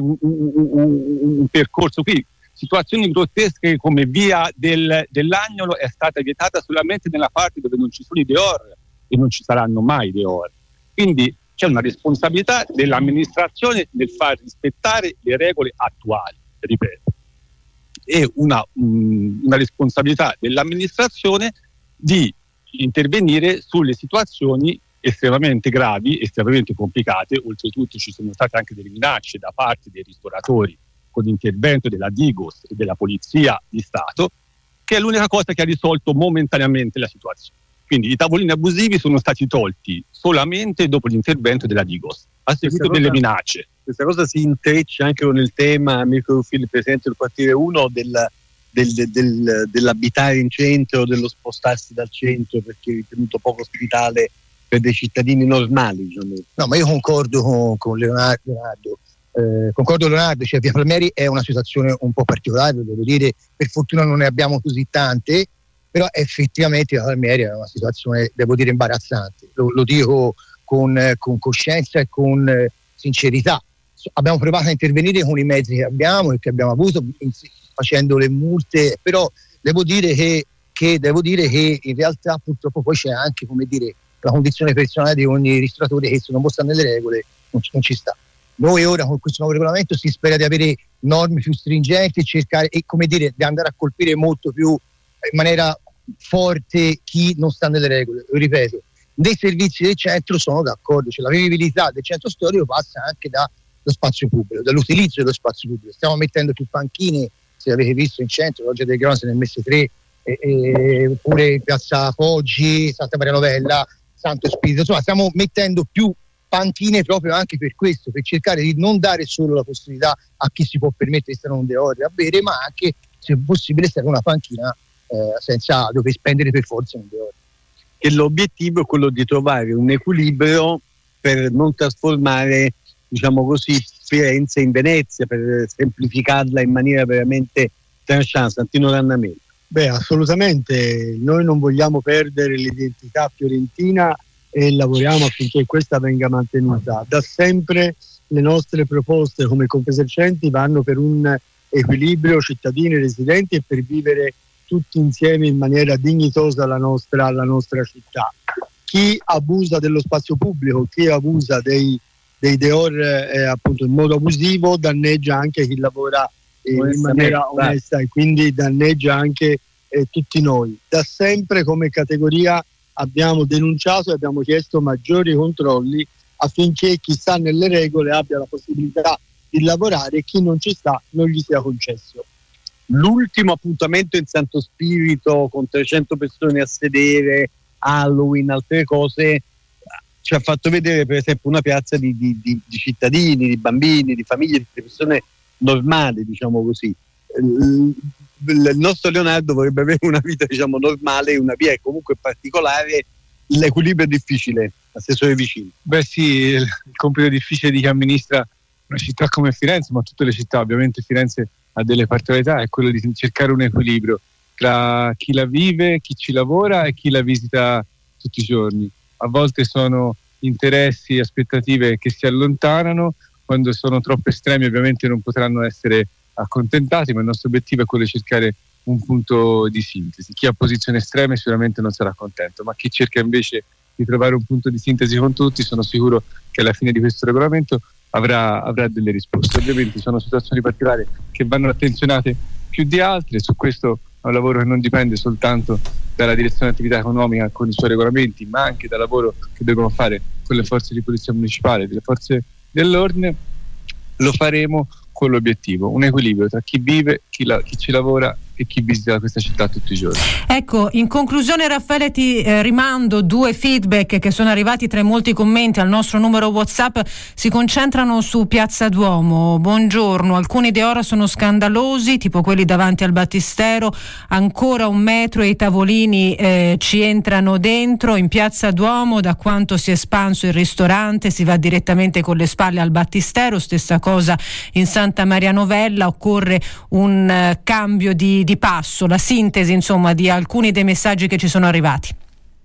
un percorso qui. Situazioni grottesche come via dell'Agnolo è stata vietata solamente nella parte dove non ci sono i deor e non ci saranno mai deor. Quindi c'è una responsabilità dell'amministrazione nel far rispettare le regole attuali, ripeto, e una responsabilità dell'amministrazione di intervenire sulle situazioni estremamente gravi, estremamente complicate. Oltretutto ci sono state anche delle minacce da parte dei ristoratori con l'intervento della Digos e della Polizia di Stato, che è l'unica cosa che ha risolto momentaneamente la situazione. Quindi i tavolini abusivi sono stati tolti solamente dopo l'intervento della Digos, a seguito delle minacce. Questa cosa si intreccia anche con il tema, microfilm presente del quartiere 1, dell'abitare in centro, dello spostarsi dal centro perché è ritenuto poco ospitale per dei cittadini normali. Diciamo. No, ma io concordo con Leonardo. Leonardo, cioè Via Palmieri è una situazione un po' particolare, devo dire, per fortuna non ne abbiamo così tante, però effettivamente Via Palmieri è una situazione, devo dire, imbarazzante, lo dico con coscienza e con sincerità. Abbiamo provato a intervenire con i mezzi che abbiamo e che abbiamo avuto, facendo le multe, però devo dire che in realtà purtroppo poi c'è anche, come dire, la condizione personale di ogni ristoratore, che se non può stare nelle regole non ci sta. Noi ora con questo nuovo regolamento si spera di avere norme più stringenti e cercare, e come dire, di andare a colpire molto più in maniera forte chi non sta nelle regole. Lo ripeto, dei servizi del centro sono d'accordo, cioè la vivibilità del centro storico passa anche dallo spazio pubblico, dall'utilizzo dello spazio pubblico. Stiamo mettendo più panchine, se avete visto in centro, Loggia del Grano se ne è messe 3, oppure Piazza Poggi, Santa Maria Novella, Santo Spirito, insomma stiamo mettendo più panchine proprio anche per questo, per cercare di non dare solo la possibilità a chi si può permettere di stare un ore a bere, ma anche, se possibile, stare una panchina senza dover spendere per forza un ore. E l'obiettivo è quello di trovare un equilibrio per non trasformare, diciamo così, Firenze in Venezia, per semplificarla in maniera veramente tranchant. Santino Rannamento. Beh, assolutamente, noi non vogliamo perdere l'identità fiorentina e lavoriamo affinché questa venga mantenuta. Da sempre le nostre proposte come Confesercenti vanno per un equilibrio cittadini residenti e per vivere tutti insieme in maniera dignitosa la nostra città. Chi abusa dello spazio pubblico, chi abusa dei deor appunto in modo abusivo, danneggia anche chi lavora in maniera onesta e quindi danneggia anche tutti noi. Da sempre come categoria abbiamo denunciato e abbiamo chiesto maggiori controlli affinché chi sta nelle regole abbia la possibilità di lavorare e chi non ci sta non gli sia concesso. L'ultimo appuntamento in Santo Spirito con 300 persone a sedere, Halloween, altre cose, ci ha fatto vedere per esempio una piazza di cittadini, di bambini, di famiglie, di persone normali, diciamo così. Il nostro Leonardo vorrebbe avere una vita, diciamo, normale, una via comunque particolare. L'equilibrio è difficile, assessore Vicini. Beh sì, il compito difficile di chi amministra una città come Firenze, ma tutte le città, ovviamente Firenze ha delle particolarità, è quello di cercare un equilibrio tra chi la vive, chi ci lavora e chi la visita tutti i giorni. A volte sono interessi e aspettative che si allontanano, quando sono troppo estremi ovviamente non potranno essere accontentati, ma il nostro obiettivo è quello di cercare un punto di sintesi. Chi ha posizioni estreme sicuramente non sarà contento, ma chi cerca invece di trovare un punto di sintesi con tutti, sono sicuro che alla fine di questo regolamento avrà delle risposte. Ovviamente sono situazioni particolari che vanno attenzionate più di altre, su questo è un lavoro che non dipende soltanto dalla direzione dell'attività economica con i suoi regolamenti, ma anche dal lavoro che devono fare con le forze di polizia municipale, delle forze dell'ordine. Lo faremo con l'obiettivo, un equilibrio tra chi vive, chi ci lavora e chi visita questa città tutti i giorni. Ecco, in conclusione Raffaele ti rimando 2 feedback che sono arrivati tra i molti commenti al nostro numero WhatsApp, si concentrano su Piazza Duomo. Buongiorno, alcuni di ora sono scandalosi, tipo quelli davanti al Battistero, ancora 1 metro e i tavolini ci entrano dentro. In Piazza Duomo, da quanto si è espanso il ristorante, si va direttamente con le spalle al Battistero, stessa cosa in Santa Maria Novella. Occorre un cambio di passo, la sintesi insomma di alcuni dei messaggi che ci sono arrivati.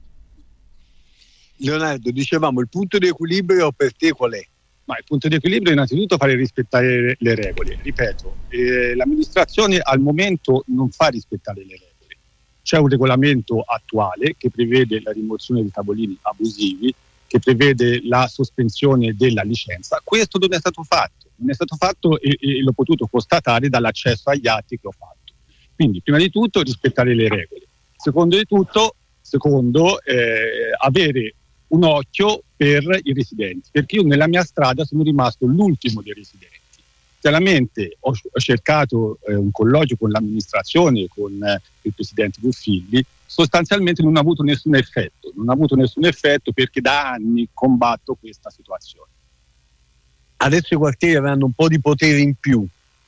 Leonardo, dicevamo, il punto di equilibrio per te qual è? Ma il punto di equilibrio è innanzitutto fare rispettare le regole. Ripeto, l'amministrazione al momento non fa rispettare le regole. C'è un regolamento attuale che prevede la rimozione di tavolini abusivi, che prevede la sospensione della licenza. Questo non è stato fatto. Non è stato fatto e l'ho potuto constatare dall'accesso agli atti che ho fatto. Quindi, prima di tutto, rispettare le regole. Secondo, avere un occhio per i residenti, perché io nella mia strada sono rimasto l'ultimo dei residenti. Chiaramente ho cercato un colloquio con l'amministrazione, con il presidente Ruffilli, sostanzialmente non ha avuto nessun effetto perché da anni combatto questa situazione. Adesso i quartieri avranno un po' di potere in più,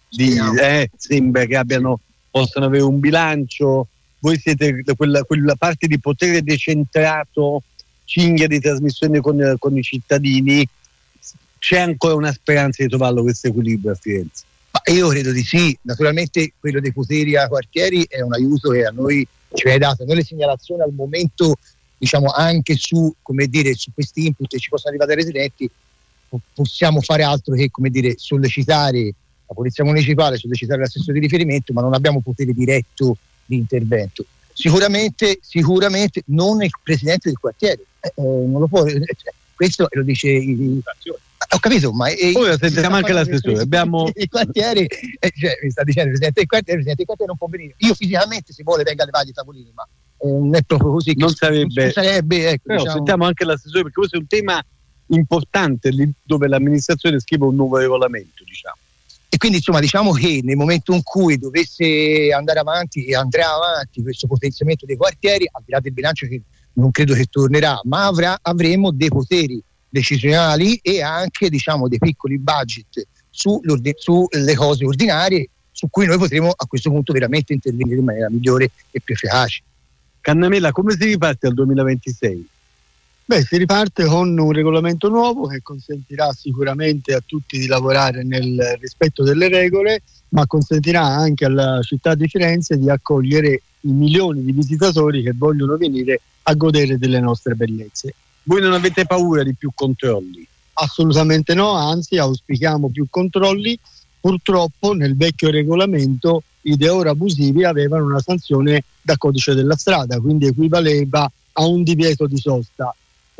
sembra che possano avere un bilancio. Voi siete quella parte di potere decentrato, cinghia di trasmissione con i cittadini. C'è ancora una speranza di trovarlo questo equilibrio a Firenze? Ma io credo di sì. Naturalmente quello dei poteri ai quartieri è un aiuto che a noi ci viene dato. Noi le segnalazioni al momento, diciamo, anche su questi input che ci possono arrivare dai residenti, possiamo fare altro che, sollecitare la polizia municipale, sollecitare l'assessore di riferimento, ma non abbiamo potere diretto di intervento. Sicuramente non il presidente del quartiere, non lo può, questo lo dice ho capito, ma ora sentiamo anche l'assessore. Abbiamo il quartiere, mi sta dicendo il presidente del quartiere non può venire. Io fisicamente, se vuole, venga a levare i tavolini, ma non è proprio così. Non sarebbe, ecco, però diciamo. Sentiamo anche l'assessore, perché questo è un tema importante lì dove l'amministrazione scrive un nuovo regolamento, diciamo. E quindi diciamo che nel momento in cui dovesse andare avanti e andrà avanti questo potenziamento dei quartieri, al di là del bilancio che non credo che tornerà, ma avremo dei poteri decisionali e anche dei piccoli budget sulle cose ordinarie, su cui noi potremo a questo punto veramente intervenire in maniera migliore e più efficace. Cannamella, come si riparte al 2026? Si riparte con un regolamento nuovo che consentirà sicuramente a tutti di lavorare nel rispetto delle regole, ma consentirà anche alla città di Firenze di accogliere i milioni di visitatori che vogliono venire a godere delle nostre bellezze. Voi non avete paura di più controlli? Assolutamente no, anzi auspichiamo più controlli. Purtroppo nel vecchio regolamento i deori abusivi avevano una sanzione da codice della strada, quindi equivaleva a un divieto di sosta.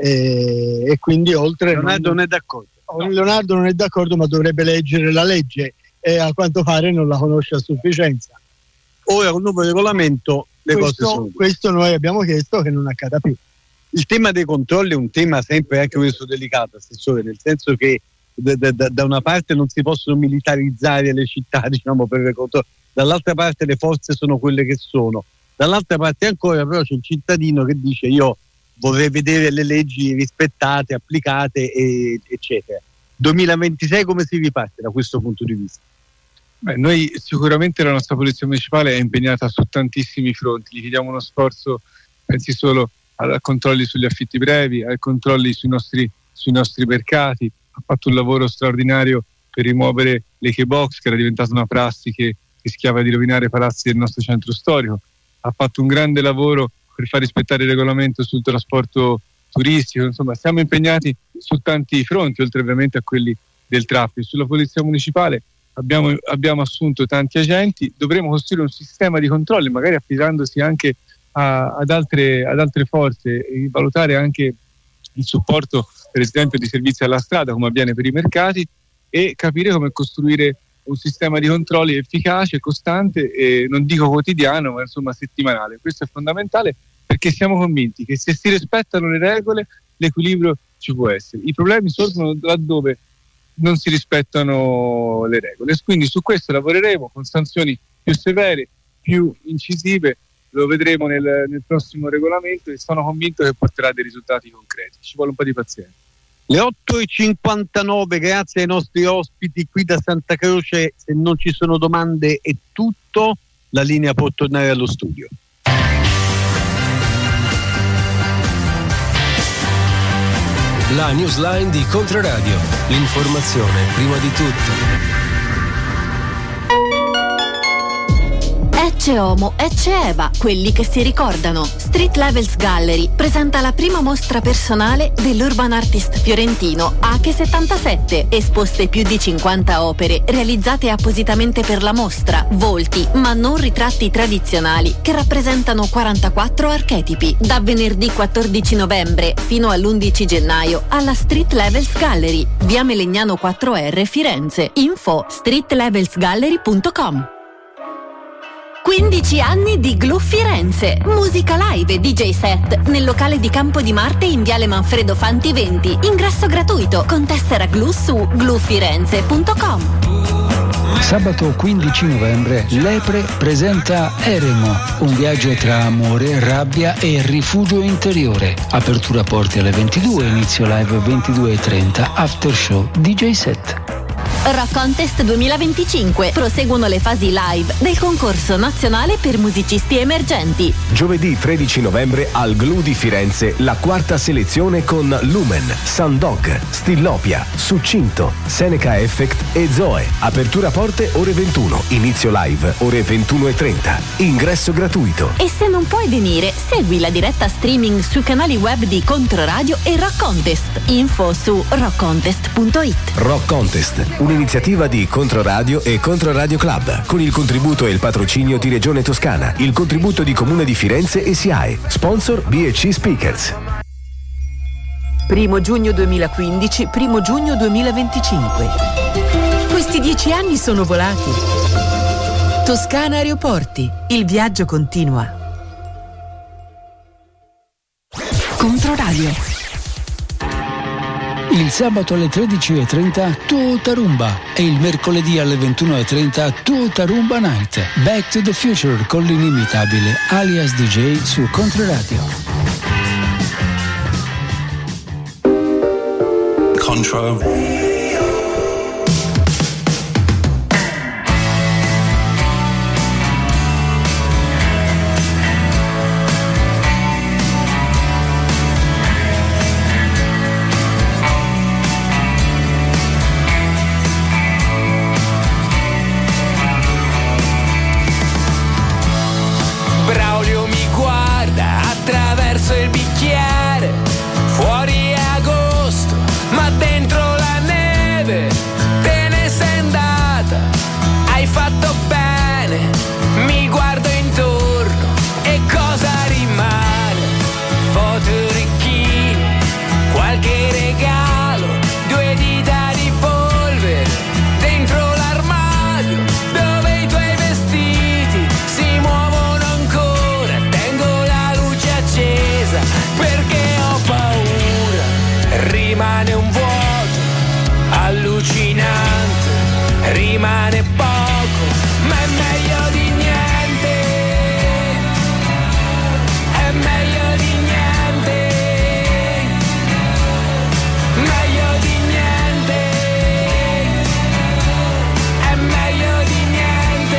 E quindi oltre Leonardo non è d'accordo. Leonardo non è d'accordo, ma dovrebbe leggere la legge e a quanto pare non la conosce a sufficienza. Ora con il nuovo regolamento questo noi abbiamo chiesto che non accada più. Il tema dei controlli è un tema sempre anche questo delicato, assessore, nel senso che da una parte non si possono militarizzare le città, diciamo, per le controlli, dall'altra parte le forze sono quelle che sono, dall'altra parte ancora però c'è il cittadino che dice io vorrei vedere le leggi rispettate, applicate, eccetera. 2026 come si riparte da questo punto di vista? Noi sicuramente la nostra polizia municipale è impegnata su tantissimi fronti, gli chiediamo uno sforzo, pensi solo ai controlli sugli affitti brevi, ai controlli sui nostri mercati, ha fatto un lavoro straordinario per rimuovere le key box, che era diventata una prassi che rischiava di rovinare i palazzi del nostro centro storico, ha fatto un grande lavoro per far rispettare il regolamento sul trasporto turistico. Insomma, siamo impegnati su tanti fronti, oltre ovviamente a quelli del traffico. Sulla polizia municipale abbiamo assunto tanti agenti, dovremo costruire un sistema di controlli, magari affidandosi anche ad altre forze, e valutare anche il supporto, per esempio, di servizi alla strada, come avviene per i mercati, e capire come costruire un sistema di controlli efficace, costante, e non dico quotidiano, ma insomma settimanale. Questo è fondamentale, perché siamo convinti che se si rispettano le regole l'equilibrio ci può essere. I problemi sorgono laddove non si rispettano le regole, quindi su questo lavoreremo con sanzioni più severe, più incisive. Lo vedremo nel prossimo regolamento e sono convinto che porterà dei risultati concreti. Ci vuole un po' di pazienza. Le 8:59, grazie ai nostri ospiti qui da Santa Croce. Se non ci sono domande è tutto, la linea può tornare allo studio. La newsline di Controradio, l'informazione prima di tutto. Ecce Homo, Ecce Eva, quelli che si ricordano. Street Levels Gallery presenta la prima mostra personale dell'urban artist fiorentino Ache 77, esposte più di 50 opere realizzate appositamente per la mostra, volti ma non ritratti tradizionali che rappresentano 44 archetipi. Da venerdì 14 novembre fino all'11 gennaio alla Street Levels Gallery, via Melegnano 4R, Firenze. Info streetlevelsgallery.com. 15 anni di Glu Firenze. Musica live e DJ set nel locale di Campo di Marte in Viale Manfredo Fanti 20. Ingresso gratuito con tessera Glu su glufirenze.com. Sabato 15 novembre Lepre presenta Eremo, un viaggio tra amore, rabbia e rifugio interiore. Apertura porte alle 22, inizio live 22:30, after show DJ set. Rock Contest 2025. Proseguono le fasi live del concorso nazionale per musicisti emergenti. Giovedì 13 novembre al Glu di Firenze la quarta selezione con Lumen, Sundog, Stillopia, Succinto, Seneca Effect e Zoe. Apertura porte ore 21, inizio live ore 21:30. Ingresso gratuito. E se non puoi venire, segui la diretta streaming sui canali web di Controradio e Rock Contest. Info su rockcontest.it. Rock Contest, un'iniziativa di Controradio e Controradio Club, con il contributo e il patrocinio di Regione Toscana, il contributo di Comune di Firenze e SIAE. Sponsor BC Speakers. 1 giugno 2015, 1 giugno 2025. Questi 10 anni sono volati. Toscana Aeroporti, il viaggio continua. Controradio. Il sabato alle 13:30 Tuota Rumba e il mercoledì alle 21:30 Tuota Rumba Night. Back to the Future con l'inimitabile alias DJ su Controradio. Control. Braulio mi guarda attraverso il bicchiere, fuori è agosto, ma dentro la neve, te ne sei andata, hai fatto bene, mi guardo intorno e cosa rimane? Foto orecchini, qualche regalo, 2 dita di polvere, dentro l'armadio, dove i tuoi vestiti si muovono ancora, tengo la luce accesa perché ho paura, rimane un vuoto allucinante, rimane poco, ma è meglio di niente, è meglio di niente, meglio di niente, è meglio di niente.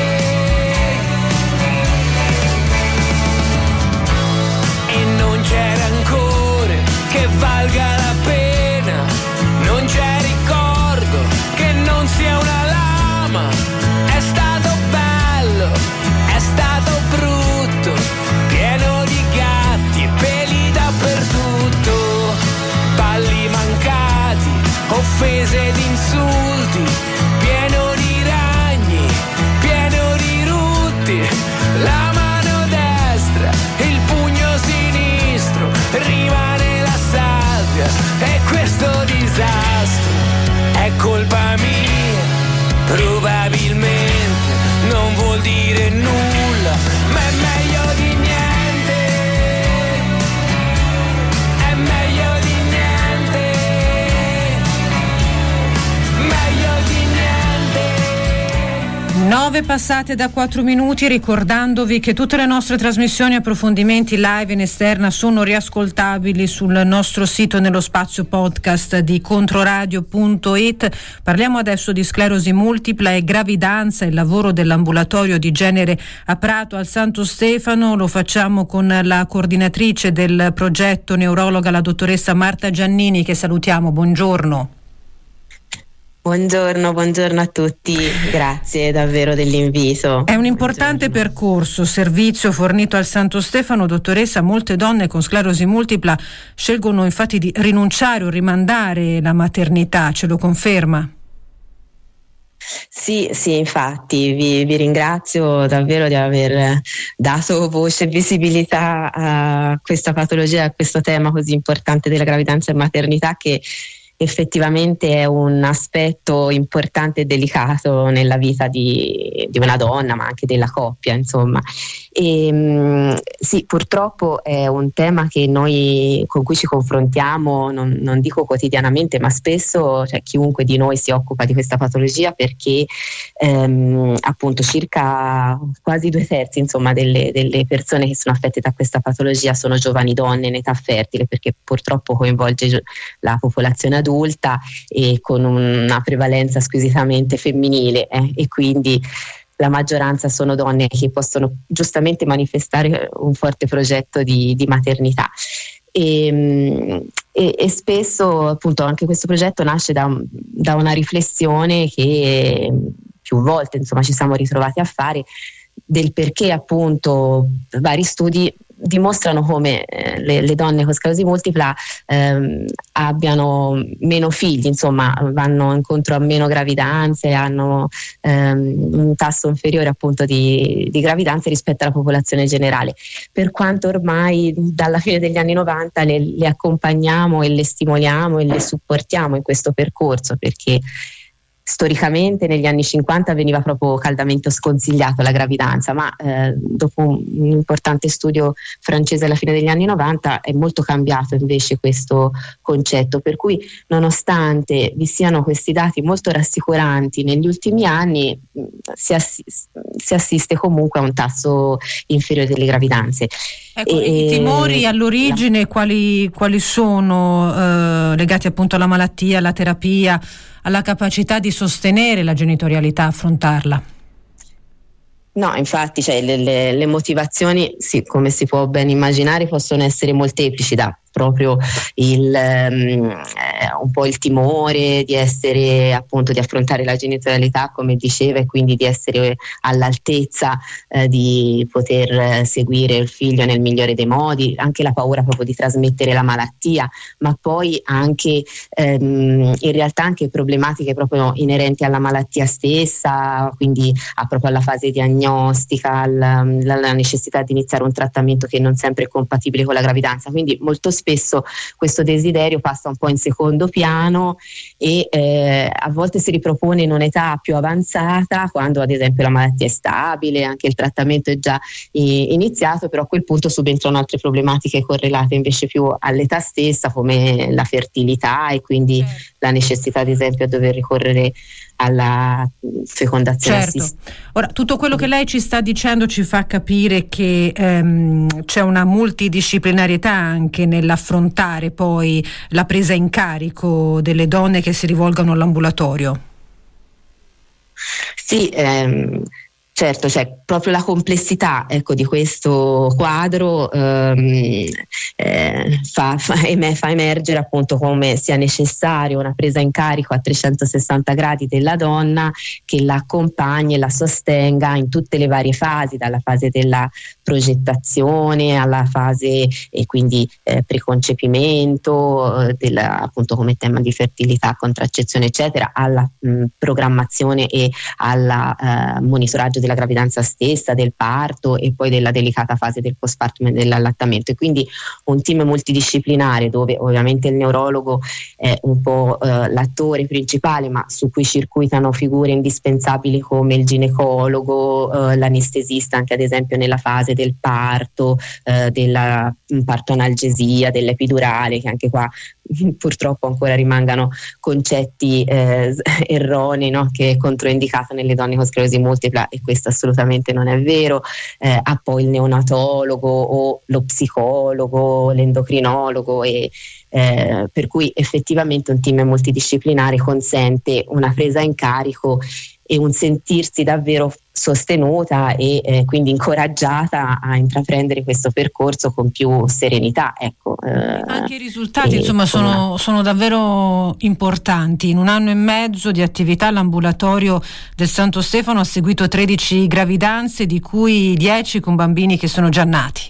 E non c'è rancore che valga la pena, non c'è ricordo che non sia una lama, è stato bello, è stato brutto, pieno di gatti e peli dappertutto, balli mancati, offese ed insulti, pieno di ragni, pieno di rutti, la mano destra, il pugno sinistro, rimane la sabbia e questo disastro è colpa mia, probabilmente non vuol dire nulla, ma è meglio di niente, è meglio di niente, meglio di niente. 9 passate da 4 minuti, ricordandovi che tutte le nostre trasmissioni e approfondimenti live in esterna sono riascoltabili sul nostro sito nello spazio podcast di controradio.it. Parliamo adesso di sclerosi multipla e gravidanza, il lavoro dell'ambulatorio di genere a Prato al Santo Stefano. Lo facciamo con la coordinatrice del progetto, neurologa, la dottoressa Marta Giannini, che salutiamo. Buongiorno. Buongiorno a tutti, grazie davvero dell'invito. È un importante percorso, servizio fornito al Santo Stefano. Dottoressa, molte donne con sclerosi multipla scelgono infatti di rinunciare o rimandare la maternità, ce lo conferma? Sì, infatti vi ringrazio davvero di aver dato voce e visibilità a questa patologia, a questo tema così importante della gravidanza e maternità, che effettivamente è un aspetto importante e delicato nella vita di una donna, ma anche della coppia, insomma. E sì, purtroppo è un tema che noi con cui ci confrontiamo, non dico quotidianamente, ma spesso, cioè, chiunque di noi si occupa di questa patologia, perché appunto circa quasi 2/3, insomma, delle persone che sono affette da questa patologia sono giovani donne in età fertile, perché purtroppo coinvolge la popolazione adulta e con una prevalenza squisitamente femminile, e quindi la maggioranza sono donne che possono giustamente manifestare un forte progetto di maternità. E spesso appunto anche questo progetto nasce da una riflessione che più volte, insomma, ci siamo ritrovati a fare, del perché appunto vari studi dimostrano come le donne con sclerosi multipla abbiano meno figli, insomma vanno incontro a meno gravidanze, hanno un tasso inferiore appunto di gravidanze rispetto alla popolazione generale, per quanto ormai dalla fine degli anni 90 le accompagniamo e le stimoliamo e le supportiamo in questo percorso, perché storicamente negli anni 50 veniva proprio caldamente sconsigliato la gravidanza, ma dopo un importante studio francese alla fine degli anni 90 è molto cambiato invece questo concetto, per cui nonostante vi siano questi dati molto rassicuranti negli ultimi anni si assiste comunque a un tasso inferiore delle gravidanze. Ecco, i timori all'origine quali sono legati appunto alla malattia, alla terapia, alla capacità di sostenere la genitorialità, affrontarla? No, infatti, cioè, le motivazioni, sì, come si può ben immaginare, possono essere molteplici, da proprio un po' il timore di essere, appunto, di affrontare la genitorialità, come diceva, e quindi di essere all'altezza di poter seguire il figlio nel migliore dei modi, anche la paura proprio di trasmettere la malattia, ma poi anche in realtà anche problematiche proprio inerenti alla malattia stessa, quindi proprio alla fase diagnostica, alla necessità di iniziare un trattamento che non sempre è compatibile con la gravidanza, quindi molto spesso questo desiderio passa un po' in secondo piano e a volte si ripropone in un'età più avanzata, quando ad esempio la malattia è stabile, anche il trattamento è già iniziato, però a quel punto subentrano altre problematiche correlate invece più all'età stessa, come la fertilità e quindi la necessità ad esempio a dover ricorrere alla fecondazione assistita. Ora, tutto quello che lei ci sta dicendo ci fa capire che c'è una multidisciplinarietà anche nell'affrontare poi la presa in carico delle donne che si rivolgono all'ambulatorio. Sì, certo, cioè proprio la complessità, ecco, di questo quadro fa emergere appunto come sia necessario una presa in carico a 360 gradi della donna, che la accompagni e la sostenga in tutte le varie fasi, dalla fase della progettazione alla fase e quindi preconcepimento, appunto come tema di fertilità, contraccezione eccetera, alla programmazione e al monitoraggio della gravidanza stessa, del parto e poi della delicata fase del postpartum e dell'allattamento. E quindi un team multidisciplinare dove ovviamente il neurologo è un po' l'attore principale, ma su cui circuitano figure indispensabili come il ginecologo, l'anestesista anche ad esempio nella fase del parto, della partoanalgesia, dell'epidurale, che anche qua purtroppo ancora rimangano concetti erronei, no? Che è controindicato nelle donne con sclerosi multipla, e questo assolutamente non è vero. Ha poi il neonatologo o lo psicologo, l'endocrinologo, e per cui effettivamente un team multidisciplinare consente una presa in carico e un sentirsi davvero sostenuta e quindi incoraggiata a intraprendere questo percorso con più serenità. Ecco, anche i risultati insomma sono davvero importanti. In 1 anno e mezzo di attività l'ambulatorio del Santo Stefano ha seguito 13 gravidanze, di cui 10 con bambini che sono già nati.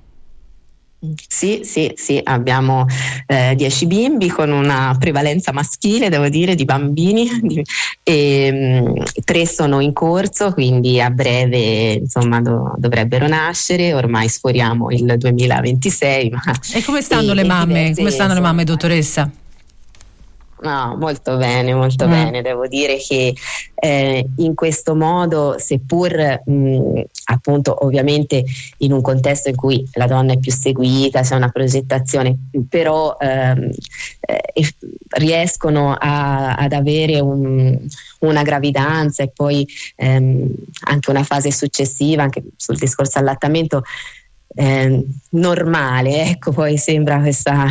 Sì, abbiamo 10 bimbi con una prevalenza maschile, devo dire, di bambini, e 3 sono in corso, quindi a breve insomma dovrebbero nascere. Ormai sforiamo il 2026. E come stanno le mamme? Come stanno le mamme, dottoressa? No, molto bene. Devo dire che in questo modo, seppur appunto ovviamente in un contesto in cui la donna è più seguita, c'è una progettazione, però riescono ad avere una gravidanza e poi anche una fase successiva, anche sul discorso allattamento, normale, ecco. Poi sembra questa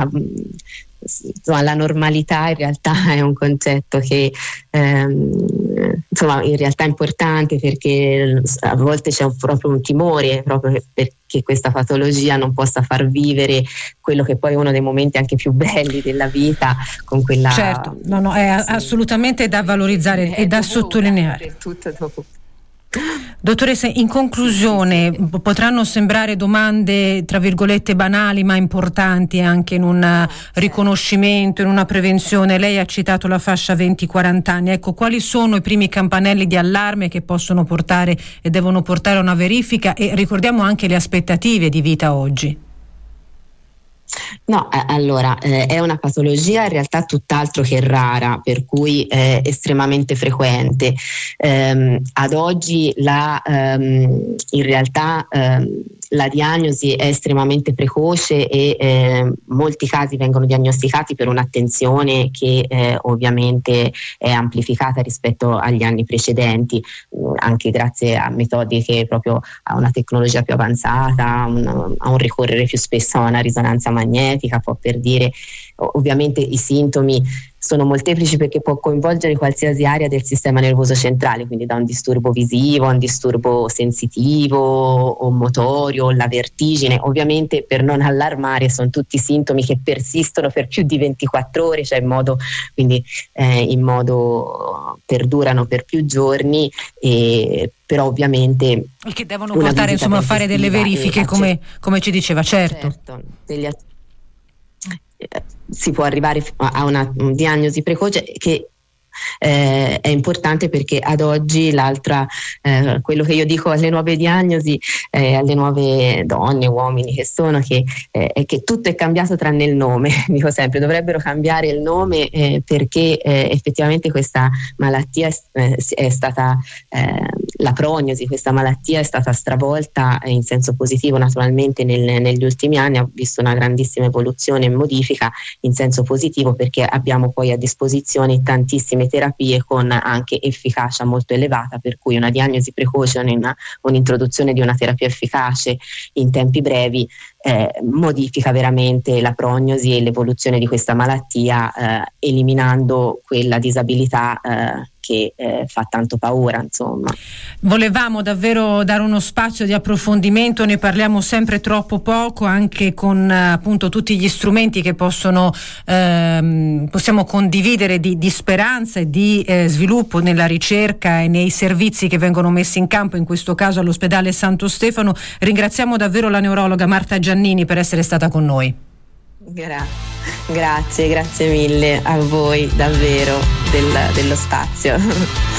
la normalità in realtà è un concetto che insomma in realtà è importante, perché a volte c'è proprio un timore proprio perché questa patologia non possa far vivere quello che poi è uno dei momenti anche più belli della vita, con quella. Certo, no, è assolutamente da valorizzare e da sottolineare. Tutto dopo. Dottoressa, in conclusione, potranno sembrare domande tra virgolette banali ma importanti anche in un riconoscimento, in una prevenzione. Lei ha citato la fascia 20-40 anni, ecco, quali sono i primi campanelli di allarme che possono portare e devono portare a una verifica, e ricordiamo anche le aspettative di vita oggi? No, allora è una patologia in realtà tutt'altro che rara, per cui è estremamente frequente. Ad oggi in realtà la diagnosi è estremamente precoce e molti casi vengono diagnosticati per un'attenzione che ovviamente è amplificata rispetto agli anni precedenti, anche grazie a metodiche, proprio a una tecnologia più avanzata, a un ricorrere più spesso a una risonanza magnetica, per dire. Ovviamente i sintomi sono molteplici perché può coinvolgere qualsiasi area del sistema nervoso centrale, quindi da un disturbo visivo a un disturbo sensitivo o motorio, la vertigine. Ovviamente, per non allarmare, sono tutti sintomi che persistono per più di 24 ore, cioè in modo perdurano per più giorni, però ovviamente e che devono portare insomma a fare delle verifiche, come ci diceva. Certo. Si può arrivare a una diagnosi precoce che è importante, perché ad oggi quello che io dico alle nuove diagnosi, alle nuove donne, uomini che sono, è che tutto è cambiato tranne il nome. Dico sempre, dovrebbero cambiare il nome, perché effettivamente questa malattia è stata la prognosi, questa malattia è stata stravolta in senso positivo naturalmente negli ultimi anni, ha visto una grandissima evoluzione e modifica in senso positivo, perché abbiamo poi a disposizione tantissime terapie con anche efficacia molto elevata, per cui una diagnosi precoce, un'introduzione di una terapia efficace in tempi brevi modifica veramente la prognosi e l'evoluzione di questa malattia, eliminando quella disabilità che fa tanto paura, insomma. Volevamo davvero dare uno spazio di approfondimento, ne parliamo sempre troppo poco, anche con appunto tutti gli strumenti che possiamo condividere di speranza e di sviluppo nella ricerca e nei servizi che vengono messi in campo, in questo caso all'ospedale Santo Stefano. Ringraziamo davvero la neurologa Marta Giannini per essere stata con noi. Grazie mille a voi davvero dello spazio.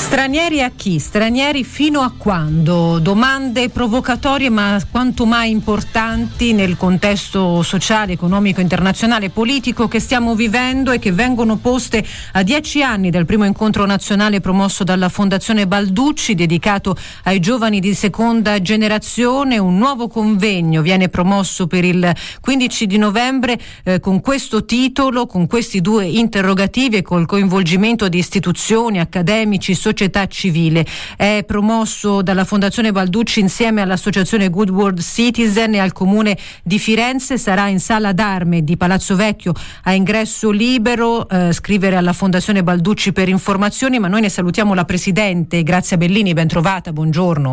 Stranieri a chi? Stranieri fino a quando? Domande provocatorie ma quanto mai importanti nel contesto sociale, economico, internazionale e politico che stiamo vivendo e che vengono poste a 10 anni dal primo incontro nazionale promosso dalla Fondazione Balducci dedicato ai giovani di seconda generazione. Un nuovo convegno viene promosso per il 15 di novembre con questo titolo, con questi due interrogativi e col coinvolgimento di istituzioni, accademici, società civile. È promosso dalla Fondazione Balducci insieme all'Associazione Good World Citizen e al Comune di Firenze. Sarà in Sala d'Arme di Palazzo Vecchio a ingresso libero. Scrivere alla Fondazione Balducci per informazioni, ma noi ne salutiamo la Presidente, Grazia Bellini, ben trovata, buongiorno.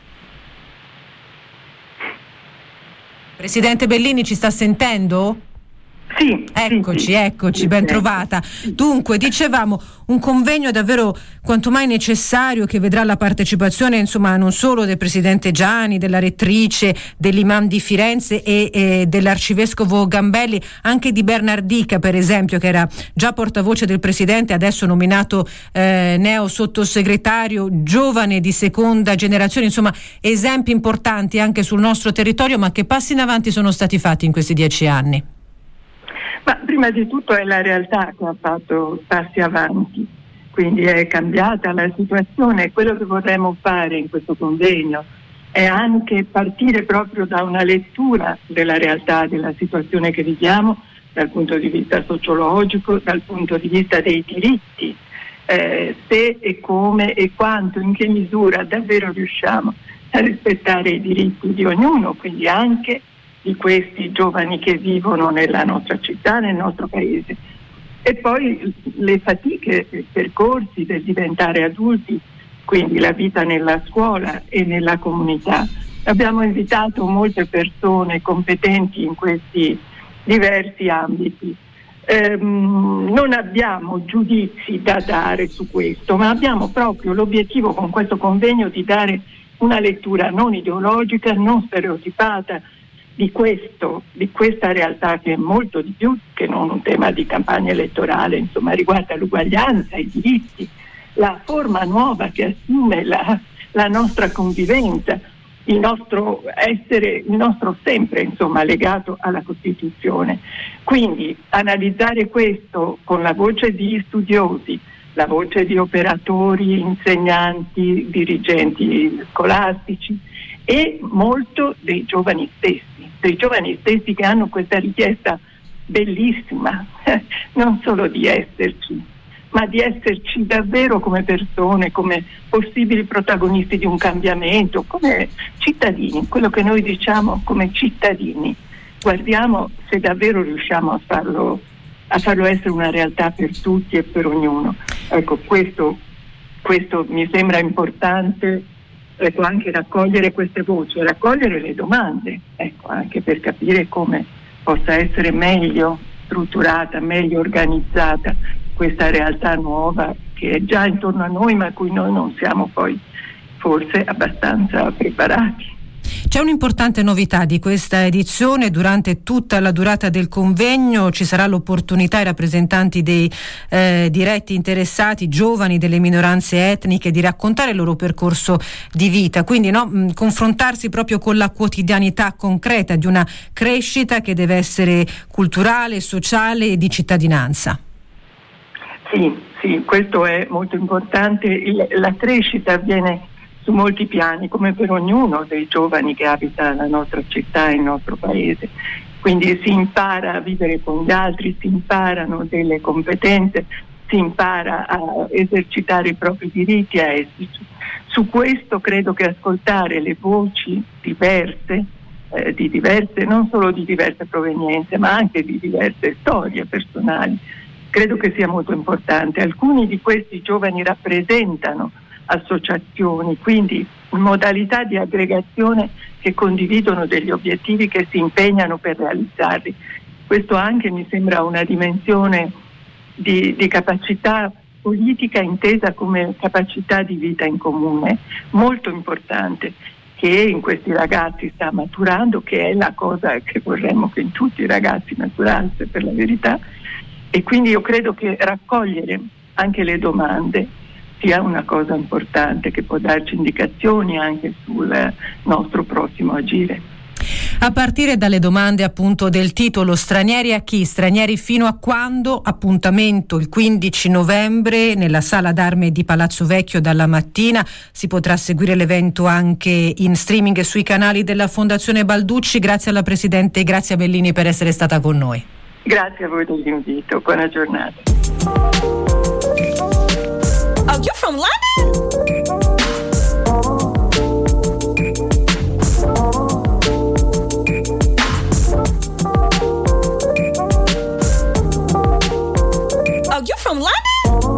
Presidente Bellini, ci sta sentendo? Sì, eccoci, ben trovata. Dunque, dicevamo, un convegno davvero quanto mai necessario che vedrà la partecipazione, insomma, non solo del Presidente Gianni, della rettrice, dell'Imam di Firenze e dell'Arcivescovo Gambelli, anche di Bernardica, per esempio, che era già portavoce del Presidente, adesso nominato neo sottosegretario, giovane di seconda generazione, insomma, esempi importanti anche sul nostro territorio. Ma che passi in avanti sono stati fatti in questi 10 anni? Ma prima di tutto è la realtà che ha fatto passi avanti, quindi è cambiata la situazione. Quello che vorremmo fare in questo convegno è anche partire proprio da una lettura della realtà, della situazione che viviamo dal punto di vista sociologico, dal punto di vista dei diritti, se e come e quanto, in che misura davvero riusciamo a rispettare i diritti di ognuno, quindi anche di questi giovani che vivono nella nostra città, nel nostro paese. E poi le fatiche, i percorsi del diventare adulti, quindi la vita nella scuola e nella comunità. Abbiamo invitato molte persone competenti in questi diversi ambiti. Non abbiamo giudizi da dare su questo, ma abbiamo proprio l'obiettivo con questo convegno di dare una lettura non ideologica, non stereotipata, di questa realtà che è molto di più che non un tema di campagna elettorale, insomma riguarda l'uguaglianza, i diritti, la forma nuova che assume la nostra convivenza, il nostro essere, il nostro sempre, insomma, legato alla Costituzione. Quindi analizzare questo con la voce di studiosi, la voce di operatori, insegnanti, dirigenti scolastici e molto dei giovani stessi che hanno questa richiesta bellissima, non solo di esserci, ma di esserci davvero come persone, come possibili protagonisti di un cambiamento, come cittadini, quello che noi diciamo come cittadini. Guardiamo se davvero riusciamo a farlo essere una realtà per tutti e per ognuno. Ecco, questo mi sembra importante. Ecco, anche raccogliere queste voci, raccogliere le domande, ecco, anche per capire come possa essere meglio strutturata, meglio organizzata questa realtà nuova che è già intorno a noi, ma a cui noi non siamo poi forse abbastanza preparati. C'è un'importante novità di questa edizione: durante tutta la durata del convegno ci sarà l'opportunità ai rappresentanti dei diretti interessati, giovani delle minoranze etniche, di raccontare il loro percorso di vita, quindi confrontarsi proprio con la quotidianità concreta di una crescita che deve essere culturale, sociale e di cittadinanza. Sì, questo è molto importante. La crescita avviene su molti piani, come per ognuno dei giovani che abita la nostra città e il nostro paese. Quindi si impara a vivere con gli altri, si imparano delle competenze, si impara a esercitare i propri diritti, a esserci. Su questo credo che ascoltare le voci diverse, non solo di diverse provenienze, ma anche di diverse storie personali, credo che sia molto importante. Alcuni di questi giovani rappresentano associazioni, quindi modalità di aggregazione che condividono degli obiettivi, che si impegnano per realizzarli. Questo anche mi sembra una dimensione di capacità politica intesa come capacità di vita in comune molto importante, che in questi ragazzi sta maturando, che è la cosa che vorremmo che in tutti i ragazzi maturasse, per la verità. E quindi io credo che raccogliere anche le domande sia una cosa importante che può darci indicazioni anche sul nostro prossimo agire. A partire dalle domande appunto del titolo stranieri a chi, stranieri fino a quando, appuntamento il 15 novembre nella sala d'arme di Palazzo Vecchio dalla mattina, si potrà seguire l'evento anche in streaming sui canali della Fondazione Balducci. Grazie alla Presidente Grazia Bellini per essere stata con noi. Grazie a voi dell'invito, buona giornata. Oh, you're from London? Oh, you're from London?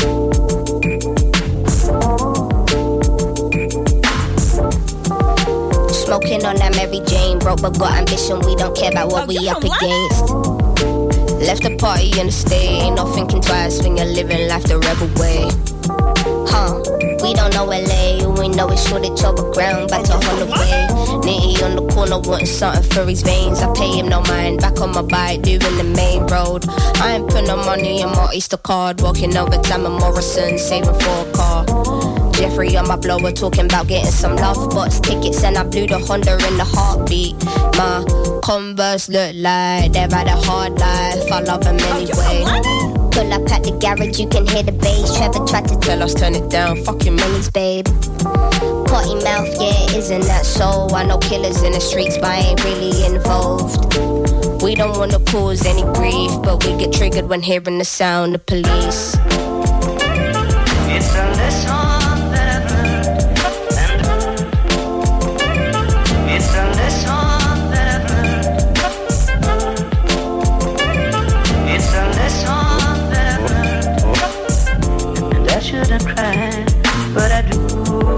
Smoking on that Mary Jane, broke but got ambition. We don't care about what we up against. Left the party in the state, ain't no thinking twice when you're living life the rebel way. We don't know LA, all we know is shortage overground, back to Holloway. Nitty on the corner wanting something for his veins. I pay him no mind, back on my bike, doing the main road. I ain't put no money in my Easter card, walking over Glamour Morrison, saving for a car. Jeffrey on my blower talking about getting some love box tickets, and I blew the Honda in the heartbeat. My Converse look like they're by the hard life, I love them anyway. Pull up at the garage, you can hear the bass. Trevor tried to tell us turn it down, fucking millies, babe. Potty mouth, yeah, isn't that so? I know killers in the streets, but I ain't really involved. We don't wanna cause any grief, but we get triggered when hearing the sound of police. It's a lesson that I've learned, and it's a lesson that I've learned. It's a lesson that I've learned, and I shouldn't cry, but I do.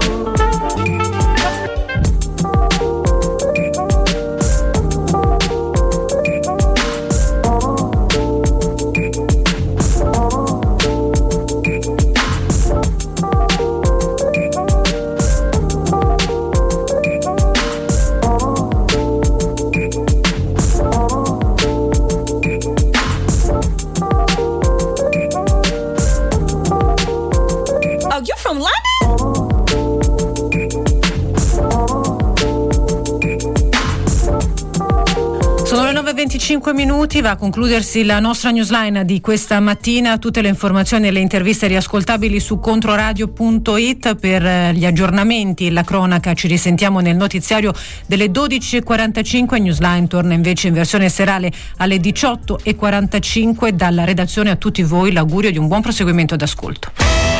Sono le 9:25 minuti, va a concludersi la nostra newsline di questa mattina. Tutte le informazioni e le interviste riascoltabili su controradio.it. Per gli aggiornamenti e la cronaca ci risentiamo nel notiziario delle 12:45. Newsline torna invece in versione serale alle 18:45. Dalla redazione a tutti voi l'augurio di un buon proseguimento d'ascolto.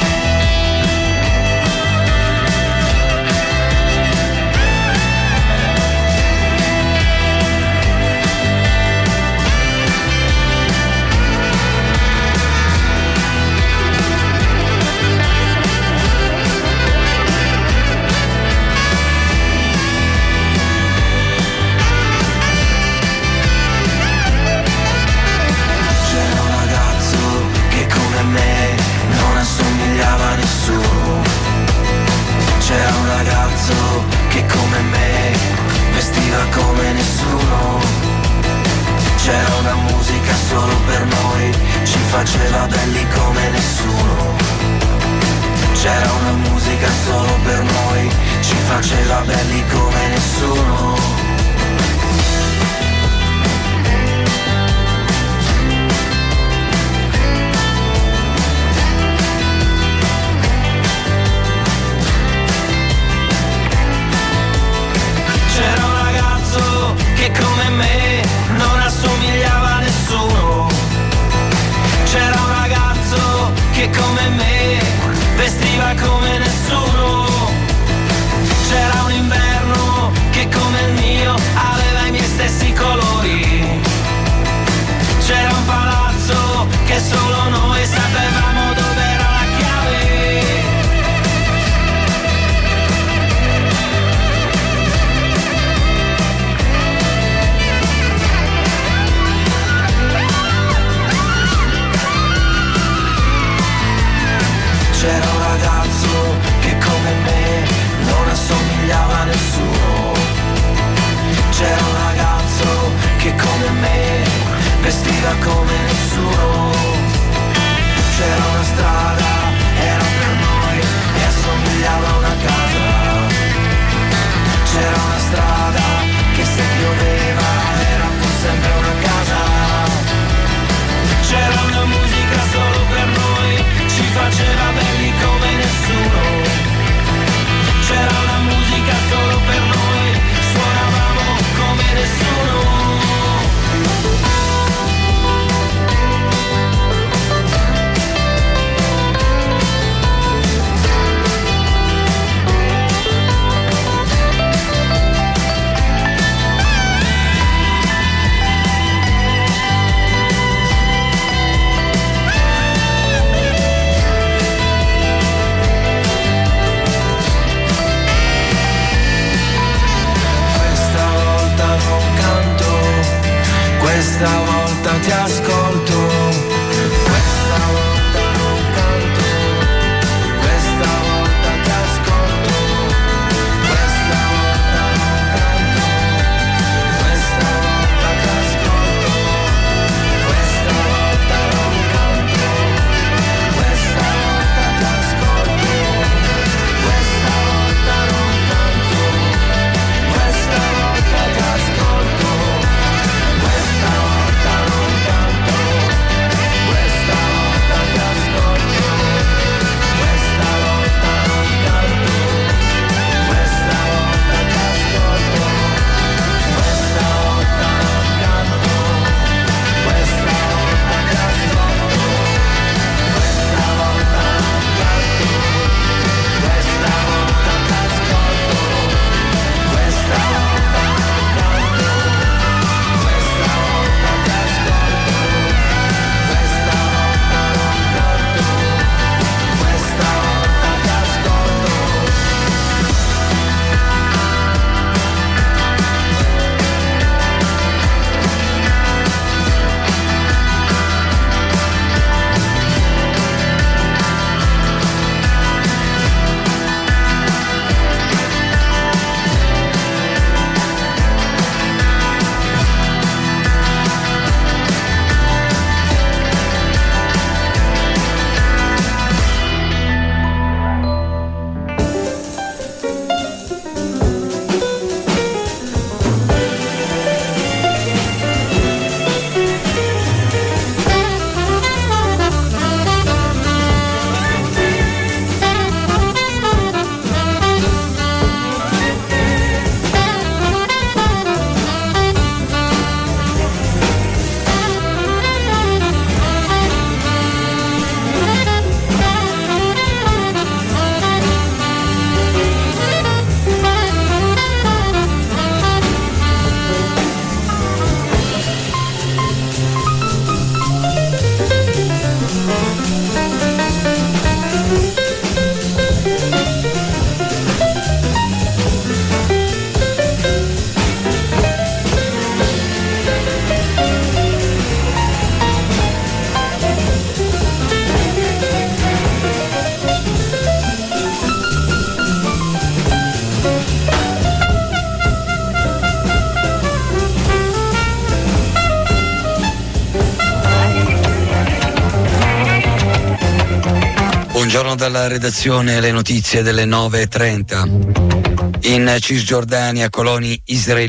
Come nessuno, c'era una musica solo per noi, ci faceva belli come nessuno. C'era una musica solo per noi, ci faceva belli come nessuno. Che come me non assomigliava a nessuno. C'era un ragazzo che come me vestiva come nessuno. C'era un inverno che come il mio aveva i miei stessi colori. C'era un palazzo che solo noi sapevamo dove era la chiave. C'era un ragazzo che come me non assomigliava a nessuno. C'era un ragazzo che come me vestiva come nessuno. C'era una strada, era per noi. Buongiorno dalla redazione, le notizie delle 9:30. In Cisgiordania coloni israeliani